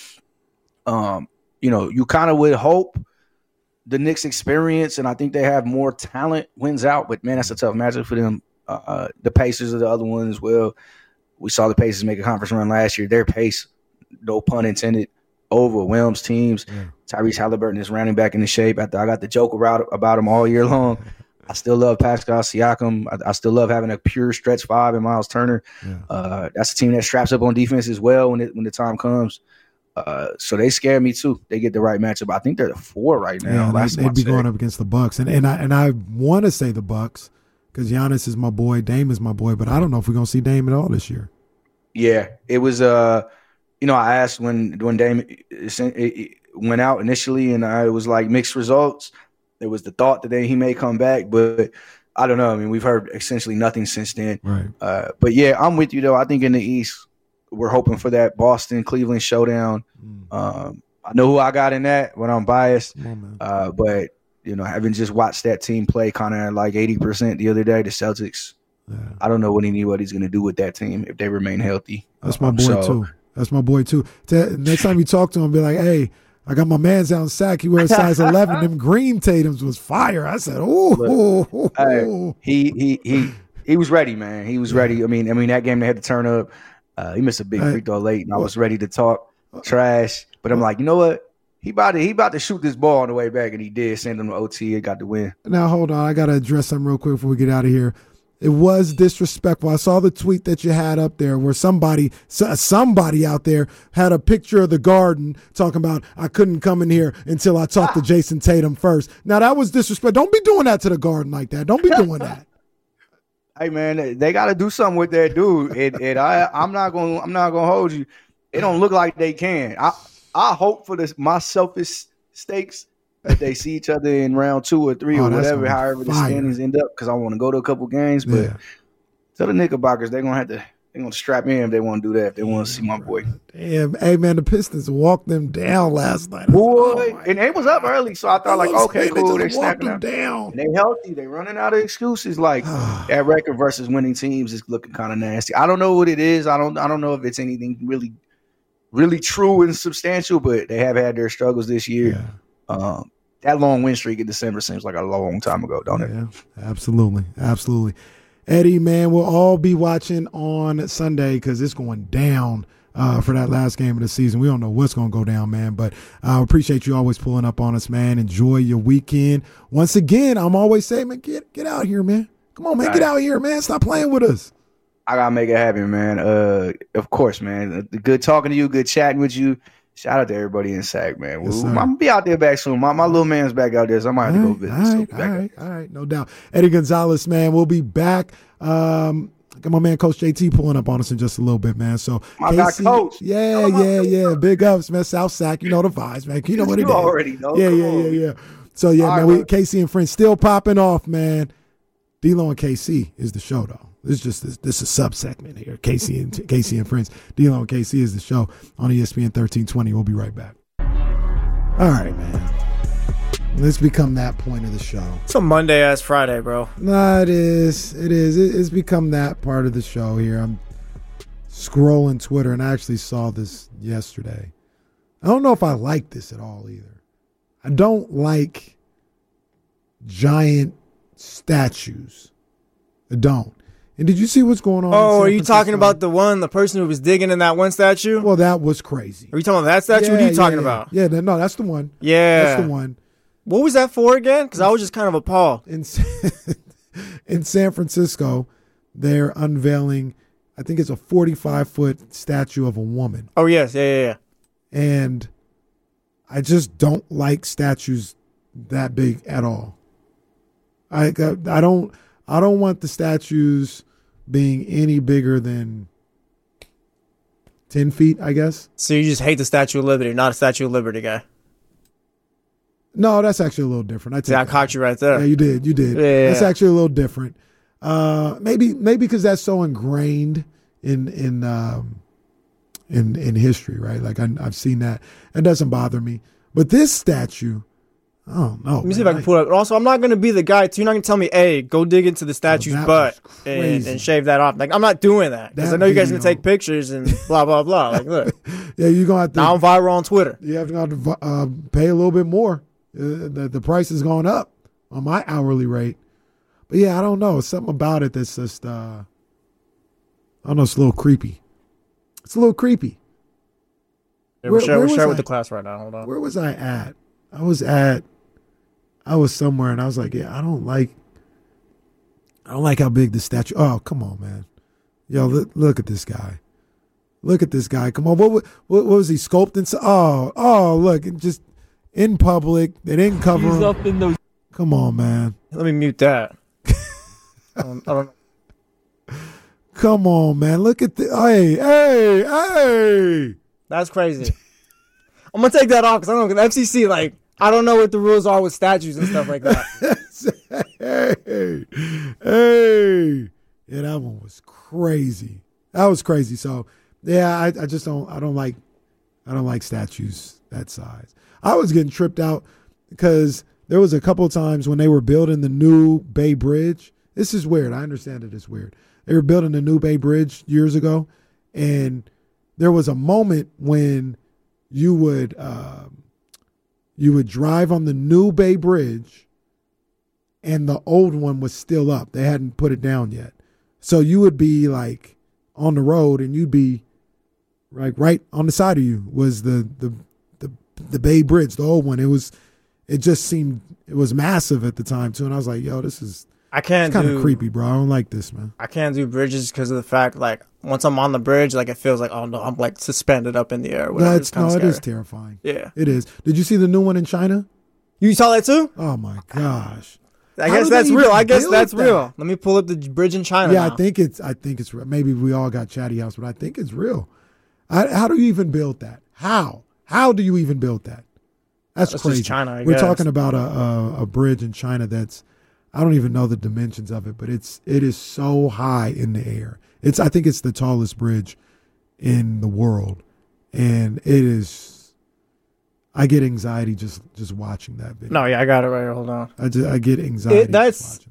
Speaker 16: Um, you know, you kind of would hope the Knicks experience, and I think they have more talent, wins out. But, man, that's a tough matchup for them. Uh, uh, the Pacers are the other one as well. We saw the Pacers make a conference run last year. Their pace, no pun intended, overwhelms teams. Yeah. Tyrese Halliburton is rounding back into shape. After I got the joke about, about him all year long. I still love Pascal Siakam. I, I still love having a pure stretch five in Miles Turner.
Speaker 4: Yeah.
Speaker 16: Uh, that's a team that straps up on defense as well when it, when the time comes. Uh, so they scare me too. They get the right matchup. I think they're the four right now.
Speaker 4: Yeah, they, they'd be going up against the Bucks, and and I and I want to say the Bucks because Giannis is my boy, Dame is my boy, but I don't know if we're gonna see Dame at all this year.
Speaker 16: Yeah, it was. Uh, you know, I asked when when Dame went out initially, and I, it was like mixed results. There was the thought that they, he may come back, but I don't know. I mean, we've heard essentially nothing since then.
Speaker 4: Right.
Speaker 16: Uh, but, yeah, I'm with you, though. I think in the East, we're hoping for that Boston-Cleveland showdown. Mm. Um, I know who I got in that when I'm biased.
Speaker 4: On,
Speaker 16: uh, but, you know, having just watched that team play kind of like eighty percent the other day, the Celtics, yeah. I don't know what anybody's going to do with that team if they remain healthy.
Speaker 4: That's my boy, um, so, too. That's my boy, too. Next time you talk to him, be like, hey, I got my man's out in sack. He wears size eleven. Them green Tatums was fire. I said, "Oh,
Speaker 16: hey, he he he he was ready, man. He was ready. I mean, I mean that game they had to turn up. Uh, he missed a big free throw late, and I was ready to talk trash. But I'm like, you know what? He about to he about to shoot this ball on the way back, and he did. Send him to O T and got the win.
Speaker 4: Now hold on, I gotta address something real quick before we get out of here. It was disrespectful. I saw the tweet that you had up there where somebody somebody out there had a picture of the Garden talking about, I couldn't come in here until I talked to Jason Tatum first. Now, that was disrespectful. Don't be doing that to the Garden like that. Don't be doing that.
Speaker 16: Hey, man, they got to do something with that dude. And, and I, I'm not going I'm not gonna hold you. It don't look like they can. I, I hope for this, my selfish stakes that they see each other in round two or three oh, or whatever, however the standings end up, because I want to go to a couple games. But yeah. Tell the Knickerbockers they're gonna have to they're gonna strap in if they want to do that. If they want to see my boy.
Speaker 4: Damn, hey man, the Pistons walked them down last night.
Speaker 16: Boy, like, oh and they was up early, so I thought like, okay, cool,
Speaker 4: they
Speaker 16: they snapping
Speaker 4: them down.
Speaker 16: And they healthy, they running out of excuses. Like that record versus winning teams is looking kind of nasty. I don't know what it is. I don't I don't know if it's anything really, really true and substantial, but they have had their struggles this year.
Speaker 4: Yeah.
Speaker 16: Um, That long win streak in December seems like a long time ago, don't it?
Speaker 4: Yeah, absolutely. Absolutely. Eddie, man, we'll all be watching on Sunday because it's going down uh, for that last game of the season. We don't know what's going to go down, man, but I uh, appreciate you always pulling up on us, man. Enjoy your weekend. Once again, I'm always saying, man, get, get out here, man. Come on, man, all get right. out here, man. Stop playing with us.
Speaker 16: I got to make it happen, man. Uh, of course, man. Good talking to you, good chatting with you. Shout out to everybody in Sac, man. Yes, I'm going to be out there back soon. My my little man's back out there, so I might have to go visit.
Speaker 4: All right, all right, all right, no doubt. Eddie Gonzalez, man, we'll be back. Um, got my man Coach J T pulling up on us in just a little bit, man. So
Speaker 16: my guy, Coach.
Speaker 4: Yeah, yeah, yeah. Big ups, man. South Sac, you know the vibes, man. You know what it
Speaker 16: you
Speaker 4: is.
Speaker 16: You already know.
Speaker 4: Yeah,
Speaker 16: Come
Speaker 4: yeah,
Speaker 16: on.
Speaker 4: yeah, yeah. So, yeah, all man,
Speaker 16: right,
Speaker 4: we, K C and Friends still popping off, man. D-Lo and K C is the show, though. This is just this, this is a sub segment here. K C and K C and Friends. D-Lo and K C is the show on E S P N thirteen twenty. We'll be right back. All right, man. Let's become that point of the show.
Speaker 17: It's a Monday ass Friday, bro.
Speaker 4: Nah, it is. It is. It, it's become that part of the show here. I'm scrolling Twitter and I actually saw this yesterday. I don't know if I like this at all either. I don't like giant statues. I don't. And did you see what's going on?
Speaker 17: Oh, are you talking about the one, the person who was digging in that one statue?
Speaker 4: Well, that was crazy.
Speaker 17: Are you talking about that statue?
Speaker 4: Yeah,
Speaker 17: what are you
Speaker 4: yeah,
Speaker 17: talking
Speaker 4: yeah.
Speaker 17: about?
Speaker 4: Yeah, no, that's the one.
Speaker 17: Yeah.
Speaker 4: That's the one.
Speaker 17: What was that for again? Because I was just kind of appalled.
Speaker 4: In, in San Francisco, they're unveiling, I think it's a forty-five foot statue of a woman.
Speaker 17: Oh, yes. Yeah, yeah, yeah.
Speaker 4: And I just don't like statues that big at all. I, I don't I don't want the statues being any bigger than ten feet, I guess.
Speaker 17: So you just hate the Statue of Liberty, not a Statue of Liberty guy.
Speaker 4: No, that's actually a little different. I, take
Speaker 17: yeah, I
Speaker 4: that.
Speaker 17: caught you right there.
Speaker 4: Yeah, you did. You did.
Speaker 17: Yeah, yeah,
Speaker 4: that's
Speaker 17: yeah.
Speaker 4: actually a little different. Uh, maybe maybe because that's so ingrained in in um, in in history, right? Like I, I've seen that. It doesn't bother me. But this statue, I don't know.
Speaker 17: Let me see if I can pull it up. Also, I'm not going to be the guy, too. You're not going to tell me, hey, go dig into the statue's
Speaker 4: that
Speaker 17: butt
Speaker 4: was
Speaker 17: and,
Speaker 4: crazy.
Speaker 17: and shave that off. Like, I'm not doing that because
Speaker 4: That
Speaker 17: I know you guys are
Speaker 4: video-
Speaker 17: going to take pictures and blah, blah, blah. Like, look.
Speaker 4: Yeah, you're gonna have to.
Speaker 17: Now I'm viral on Twitter.
Speaker 4: You have to, have to uh, pay a little bit more. Uh, the the price has gone up on my hourly rate. But yeah, I don't know. It's something about it that's just uh, I don't know. It's a little creepy. It's a little creepy.
Speaker 17: Yeah, we're
Speaker 4: Where-
Speaker 17: sharing
Speaker 4: where
Speaker 17: we're
Speaker 4: was
Speaker 17: sharing
Speaker 4: I?
Speaker 17: with the class right now. Hold on.
Speaker 4: Where was I at? I was at. I was somewhere and I was like, yeah, I don't like. I don't like how big the statue. Oh, come on, man. Yo, look, look at this guy. Look at this guy. Come on. What, what, what was he sculpting? So- Oh, oh, look. it Just in public. They didn't cover
Speaker 17: He's
Speaker 4: him.
Speaker 17: up in those.
Speaker 4: Come on, man.
Speaker 17: Let me mute that. I don't, I don't
Speaker 4: Come on, man. Look at the. Hey, hey, hey.
Speaker 17: That's crazy. I'm going to take that off because I don't know. The F C C, like, I don't know what the rules are with statues and stuff like that.
Speaker 4: hey, hey. Yeah, that one was crazy. That was crazy. So, yeah, I, I just don't, I don't like, I don't like statues that size. I was getting tripped out because there was a couple of times when they were building the new Bay Bridge. This is weird. I understand it is weird. They were building the new Bay Bridge years ago, and there was a moment when you would, um, you would drive on the new Bay Bridge and the old one was still up. They hadn't put it down yet. So you would be like on the road and you'd be like right on the side of you was the, the, the, the Bay Bridge, the old one. It was, it just seemed, it was massive at the time too. And I was like, yo, this is
Speaker 17: I can't
Speaker 4: kind
Speaker 17: do
Speaker 4: of creepy, bro. I don't like this, man.
Speaker 17: I can't do bridges because of the fact, like, once I'm on the bridge, like, it feels like, oh, no, I'm, like, suspended up in the air. Or whatever.
Speaker 4: That's,
Speaker 17: It's kind
Speaker 4: no,
Speaker 17: of
Speaker 4: it is
Speaker 17: scary.
Speaker 4: terrifying.
Speaker 17: Yeah.
Speaker 4: It is. Did you see the new one in China?
Speaker 17: You saw that too?
Speaker 4: Oh my gosh.
Speaker 17: I
Speaker 4: How
Speaker 17: guess
Speaker 4: do they
Speaker 17: that's
Speaker 4: even
Speaker 17: real. I guess
Speaker 4: build
Speaker 17: that's
Speaker 4: that?
Speaker 17: real. Let me pull up the bridge in China
Speaker 4: Yeah,
Speaker 17: now.
Speaker 4: I think it's. I think it's real. Maybe we all got chatty house, but I think it's real. I, how do you even build that? How? How do you even build that? That's,
Speaker 17: That's just
Speaker 4: crazy.
Speaker 17: China, I
Speaker 4: We're
Speaker 17: guess.
Speaker 4: talking about a, a a bridge in China that's. I don't even know the dimensions of it, but it's it is so high in the air. It's. I think it's the tallest bridge in the world, and it is. I get anxiety just just watching that video.
Speaker 17: No, yeah, I got it right here. Hold on.
Speaker 4: I just I get anxiety.
Speaker 17: It, that's.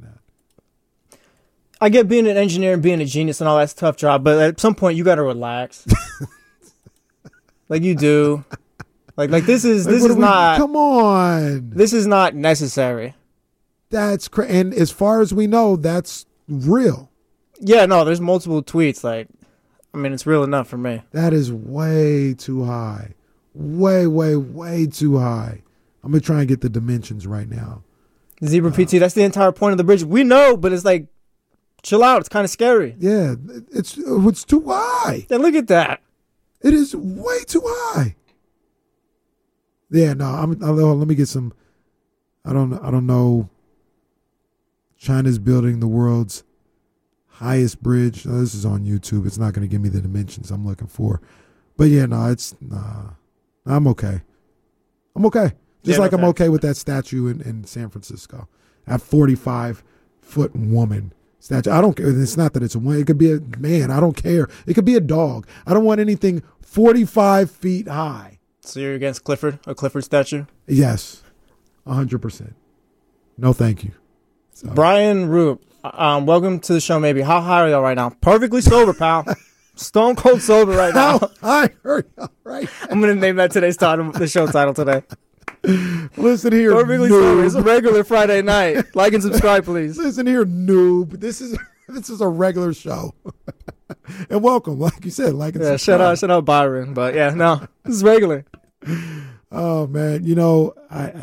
Speaker 17: I get being an engineer and being a genius and all that's a tough job, but at some point you got to relax. Like you do. Like like this is
Speaker 4: Like,
Speaker 17: this
Speaker 4: what
Speaker 17: is
Speaker 4: are we-
Speaker 17: not.
Speaker 4: Come on.
Speaker 17: This is not necessary.
Speaker 4: That's cra- and as far as we know, that's real.
Speaker 17: Yeah, no, there's multiple tweets. Like, I mean, it's real enough for me.
Speaker 4: That is way too high. Way, way, way too high. I'm gonna try and get the dimensions right now.
Speaker 17: Zebra P T, that's the entire point of the bridge. We know, but it's like, chill out. It's kind of scary.
Speaker 4: Yeah, it's it's too high.
Speaker 17: And look at that.
Speaker 4: It is way too high. Yeah, no, I'm. I'll, let me get some. I don't. I don't know. China's building the world's highest bridge. Oh, this is on YouTube. It's not going to give me the dimensions I'm looking for. But yeah, no, it's nah. I'm okay. I'm okay. Just
Speaker 17: Yeah,
Speaker 4: like
Speaker 17: no
Speaker 4: I'm
Speaker 17: facts.
Speaker 4: okay with that statue in, in San Francisco. That forty-five foot woman statue. I don't care. It's not that it's a woman. It could be a man. I don't care. It could be a dog. I don't want anything forty-five feet high.
Speaker 17: So you're against Clifford, a Clifford statue?
Speaker 4: Yes. one hundred percent. No, thank you. So.
Speaker 17: Brian Roop, um, welcome to the show, maybe. How high are y'all right now? Perfectly sober, pal. Stone cold sober right now.
Speaker 4: How high are y'all right now?
Speaker 17: I'm going to name that today's title, the show title today.
Speaker 4: Listen here,
Speaker 17: Perfectly
Speaker 4: noob.
Speaker 17: sober. It's a regular Friday night. Like and subscribe, please.
Speaker 4: Listen here, noob. This is this is a regular show. And welcome, like you said, like and
Speaker 17: yeah,
Speaker 4: subscribe.
Speaker 17: shout out, shout out Byron. But yeah, no, this is regular.
Speaker 4: Oh man, you know, I, I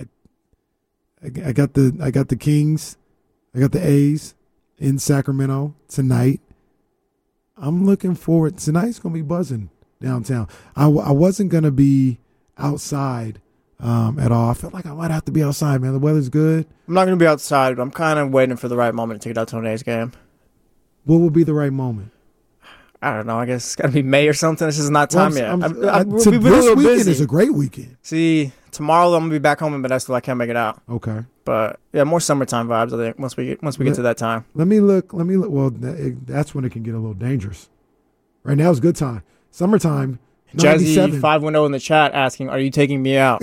Speaker 4: I got the I got the Kings, I got the A's in Sacramento tonight. I'm looking forward. Tonight's gonna be buzzing downtown. I, I wasn't gonna be outside um, at all. I felt like I might have to be outside, man. The weather's good.
Speaker 17: I'm not gonna be outside, but I'm kind of waiting for the right moment to take it out to today's game.
Speaker 4: What will be the right moment?
Speaker 17: I don't know. I guess it's got to be May or something. It's just not time
Speaker 4: well,
Speaker 17: yet.
Speaker 4: I'm,
Speaker 17: I'm,
Speaker 4: I'm,
Speaker 17: I'm,
Speaker 4: I, to,
Speaker 17: we've been
Speaker 4: this
Speaker 17: a little
Speaker 4: weekend
Speaker 17: busy.
Speaker 4: is a great weekend.
Speaker 17: See, tomorrow I'm gonna be back home in Modesto. I can't make it out.
Speaker 4: Okay.
Speaker 17: But yeah, more summertime vibes. I think once we get once we
Speaker 4: let,
Speaker 17: get to that time.
Speaker 4: Let me look. Let me look. Well, that, that's when it can get a little dangerous. Right now is good time. Summertime.
Speaker 17: Jazzy five one zero in the chat asking, "Are you taking me out?"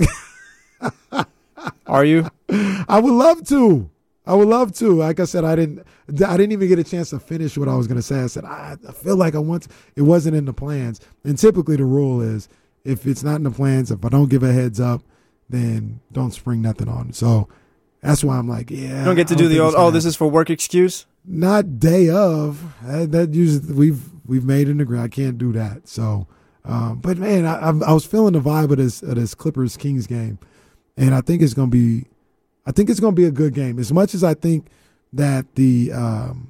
Speaker 17: Are you?
Speaker 4: I would love to. I would love to. Like I said, I didn't. I didn't even get a chance to finish what I was going to say. I said I, I feel like I want. To, it wasn't in the plans. And typically the rule is, if it's not in the plans, if I don't give a heads up, then don't spring nothing on. So that's why I'm like, yeah.
Speaker 17: You don't get to
Speaker 4: I
Speaker 17: do
Speaker 4: don't
Speaker 17: the old. Oh,
Speaker 4: happen.
Speaker 17: this is for work excuse.
Speaker 4: Not day of. That, that usually we've we've made an agreement. I can't do that. So, um, but man, I, I was feeling the vibe of this of this Clippers Kings game, and I think it's gonna be. I think it's going to be a good game. As much as I think that the um,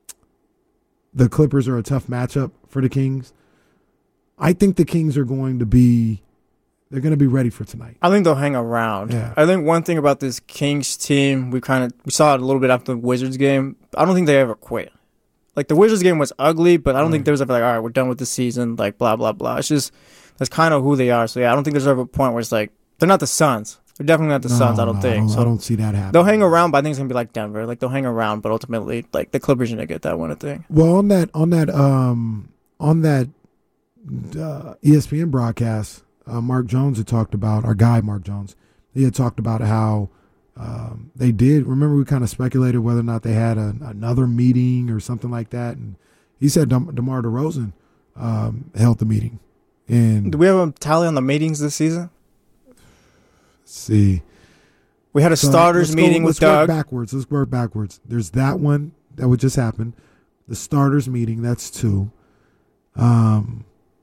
Speaker 4: the Clippers are a tough matchup for the Kings, I think the Kings are going to be they're going to be ready for tonight.
Speaker 17: I think they'll hang around.
Speaker 4: Yeah.
Speaker 17: I think one thing about this Kings team, we kind of we saw it a little bit after the Wizards game. I don't think they ever quit. Like the Wizards game was ugly, but I don't right. think there was ever like, all right, we're done with the season. Like blah blah blah. It's just that's kind of who they are. So yeah, I don't think there's ever a point where it's like they're not the Suns. They're definitely not the
Speaker 4: no,
Speaker 17: Suns, I don't
Speaker 4: no,
Speaker 17: think.
Speaker 4: I don't,
Speaker 17: so
Speaker 4: I don't see that happening.
Speaker 17: They'll hang around, but I think it's gonna be like Denver. Like they'll hang around, but ultimately, like the Clippers are gonna get that one, I think.
Speaker 4: Well, on that, on that, um, on that uh, E S P N broadcast, uh, Mark Jones had talked about our guy, Mark Jones. He had talked about how um, they did. Remember, we kind of speculated whether or not they had a, another meeting or something like that, and he said De- DeMar DeRozan um, held the meeting. And
Speaker 17: do we have a tally on the meetings this season?
Speaker 4: See,
Speaker 17: we had a so starters meeting
Speaker 4: go,
Speaker 17: with
Speaker 4: let's
Speaker 17: Doug.
Speaker 4: Work backwards. Let's work backwards. There's that one that would just happen. The starters meeting. That's two. Um,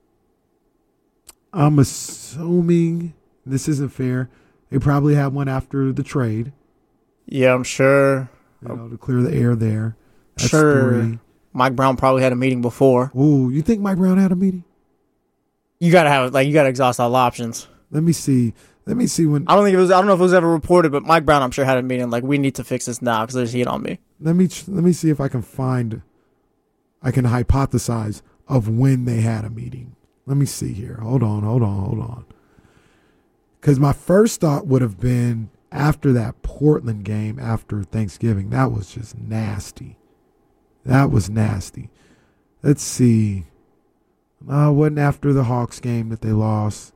Speaker 4: I'm assuming this isn't fair. They probably had one after the trade.
Speaker 17: Yeah, I'm sure.
Speaker 4: You know, to clear the air there. That's
Speaker 17: sure.
Speaker 4: Three.
Speaker 17: Mike Brown probably had a meeting before.
Speaker 4: Ooh, you think Mike Brown had a meeting?
Speaker 17: You gotta have like you gotta exhaust all options.
Speaker 4: Let me see. Let me see when.
Speaker 17: I don't think it was. I don't know if it was ever reported, but Mike Brown, I'm sure, had a meeting. Like, we need to fix this now because there's heat on me.
Speaker 4: Let me let me see if I can find. I can hypothesize of when they had a meeting. Let me see here. Hold on. Hold on. Hold on. Because my first thought would have been after that Portland game after Thanksgiving. That was just nasty. That was nasty. Let's see. No, it wasn't after the Hawks game that they lost.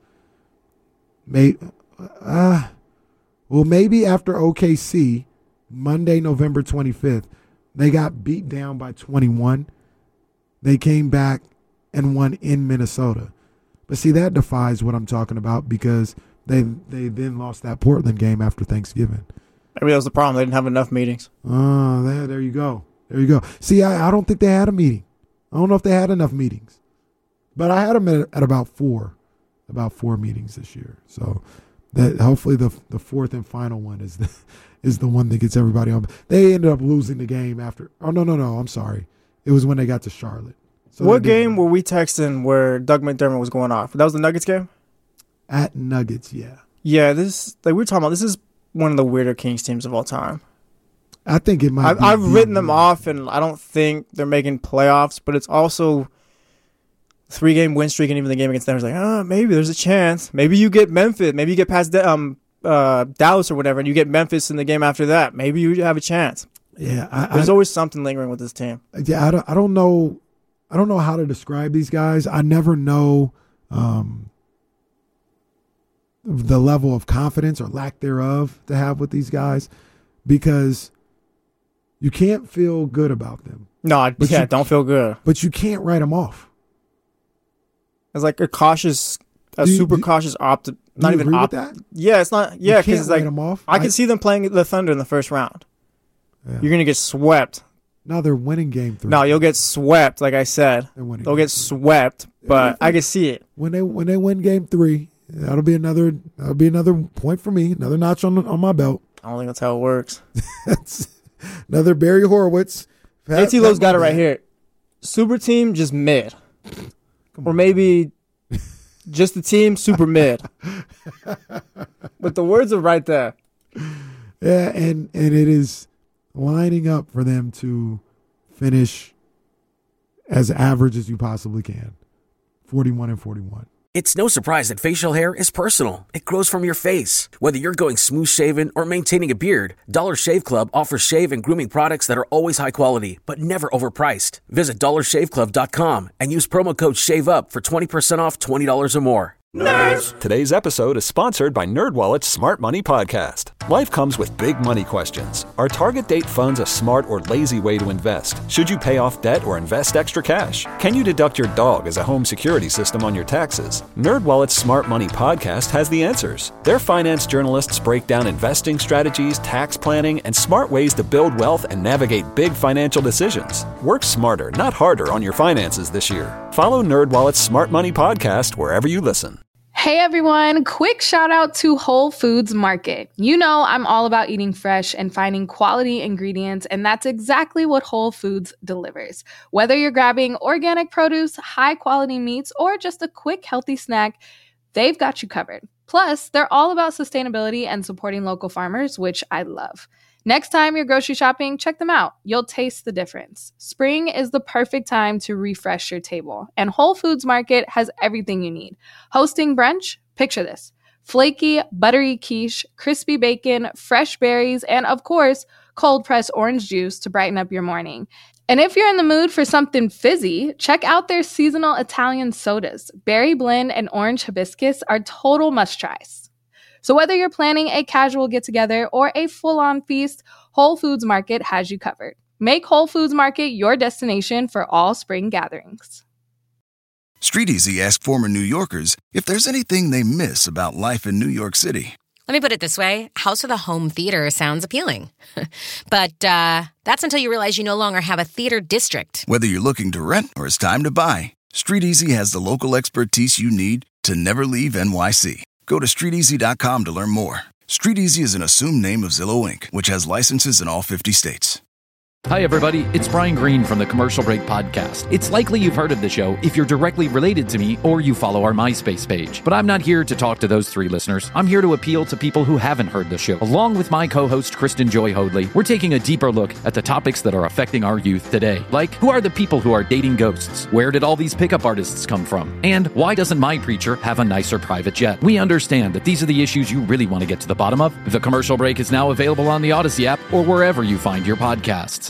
Speaker 4: Maybe. Uh, well, maybe after O K C, Monday, November twenty-fifth, they got beat down by twenty-one. They came back and won in Minnesota. But see, that defies what I'm talking about because they they then lost that Portland game after Thanksgiving.
Speaker 17: Maybe that was the problem. They didn't have enough meetings.
Speaker 4: Oh, there, there you go. There you go. See, I, I don't think they had a meeting. I don't know if they had enough meetings. But I had them at, at about four. About four meetings this year. So that hopefully the the fourth and final one is the is the one that gets everybody on. They ended up losing the game after. Oh no no no! I'm sorry. It was when they got to Charlotte. So
Speaker 17: what game were we texting where Doug McDermott was going off? That was the Nuggets game.
Speaker 4: At Nuggets, yeah.
Speaker 17: Yeah, this like we were talking about. This is one of the weirder Kings teams of all time.
Speaker 4: I think it might.
Speaker 17: I've,
Speaker 4: be
Speaker 17: I've
Speaker 4: the
Speaker 17: written them
Speaker 4: weird.
Speaker 17: off, and I don't think they're making playoffs. But it's also three game win streak, and even the game against them is like, oh, maybe there's a chance. Maybe you get Memphis. Maybe you get past um uh, Dallas or whatever, and you get Memphis in the game after that. Maybe you have a chance.
Speaker 4: Yeah, I,
Speaker 17: there's
Speaker 4: I,
Speaker 17: always something lingering with this team.
Speaker 4: Yeah, I don't. I don't know. I don't know how to describe these guys. I never know. Um, the level of confidence or lack thereof to have with these guys, because you can't feel good about them.
Speaker 17: No,
Speaker 4: But
Speaker 17: yeah,
Speaker 4: you-
Speaker 17: don't feel good.
Speaker 4: But you can't write them off.
Speaker 17: It's like a cautious, a
Speaker 4: Do you-
Speaker 17: super
Speaker 4: do-
Speaker 17: cautious opt. Not
Speaker 4: you
Speaker 17: even
Speaker 4: agree with
Speaker 17: opt.
Speaker 4: that?
Speaker 17: Yeah, it's not.
Speaker 4: You
Speaker 17: Yeah,
Speaker 4: can't
Speaker 17: because it's
Speaker 4: write
Speaker 17: like
Speaker 4: 'em off.
Speaker 17: I
Speaker 4: I-
Speaker 17: can see them playing the Thunder in the first round.
Speaker 4: Yeah.
Speaker 17: You're gonna get swept.
Speaker 4: No, they're winning game three.
Speaker 17: No, you'll get swept. Like I said,
Speaker 4: They're winning
Speaker 17: they'll
Speaker 4: game
Speaker 17: get swept. But I can see it.
Speaker 4: When they when they win game three, that'll be another that'll be another point for me, another notch on on my belt.
Speaker 17: I don't think that's how it works.
Speaker 4: That's another Barry Horowitz.
Speaker 17: AT Lowe's got it right here. Super team, just mid, or maybe just the team, super mid. But the words are right there.
Speaker 4: Yeah, and and it is lining up for them to finish as average as you possibly can. forty-one and forty-one.
Speaker 7: It's no surprise that facial hair is personal. It grows from your face. Whether you're going smooth shaven or maintaining a beard, Dollar Shave Club offers shave and grooming products that are always high quality, but never overpriced. Visit dollar shave club dot com and use promo code SHAVEUP for twenty percent off twenty dollars or more.
Speaker 3: Nerds! Today's episode is sponsored by NerdWallet's Smart Money Podcast. Life comes with big money questions. Are target date funds a smart or lazy way to invest? Should you pay off debt or invest extra cash? Can you deduct your dog as a home security system on your taxes? NerdWallet's Smart Money Podcast has the answers. Their finance journalists break down investing strategies, tax planning, and smart ways to build wealth and navigate big financial decisions. Work smarter, not harder on your finances this year. Follow NerdWallet's Smart Money Podcast wherever you listen.
Speaker 18: Hey everyone, quick shout out to Whole Foods Market. You know I'm all about eating fresh and finding quality ingredients, and that's exactly what Whole Foods delivers. Whether you're grabbing organic produce, high quality meats, or just a quick healthy snack, they've got you covered. Plus, they're all about sustainability and supporting local farmers, which I love. Next time you're grocery shopping, check them out. You'll taste the difference. Spring is the perfect time to refresh your table, and Whole Foods Market has everything you need. Hosting brunch? Picture this. Flaky, buttery quiche, crispy bacon, fresh berries, and of course, cold-pressed orange juice to brighten up your morning. And if you're in the mood for something fizzy, check out their seasonal Italian sodas. Berry blend and orange hibiscus are total must-tries. So whether you're planning a casual get-together or a full-on feast, Whole Foods Market has you covered. Make Whole Foods Market your destination for all spring gatherings.
Speaker 19: StreetEasy asked former New Yorkers if there's anything they miss about life in New York City.
Speaker 20: Let me put it this way. House with a home theater sounds appealing. But uh, that's until you realize you no longer have a theater district.
Speaker 19: Whether you're looking to rent or it's time to buy, StreetEasy has the local expertise you need to never leave N Y C. Go to street easy dot com to learn more. StreetEasy is an assumed name of Zillow Incorporated, which has licenses in all fifty states.
Speaker 21: Hi, everybody. It's Brian Green from the Commercial Break Podcast. It's likely you've heard of the show if you're directly related to me or you follow our MySpace page. But I'm not here to talk to those three listeners. I'm here to appeal to people who haven't heard the show. Along with my co-host, Kristen Joy Hoadley, we're taking a deeper look at the topics that are affecting our youth today. Like, who are the people who are dating ghosts? Where did all these pickup artists come from? And why doesn't my preacher have a nicer private jet? We understand that these are the issues you really want to get to the bottom of. The Commercial Break is now available on the Odyssey app or wherever you find your podcasts.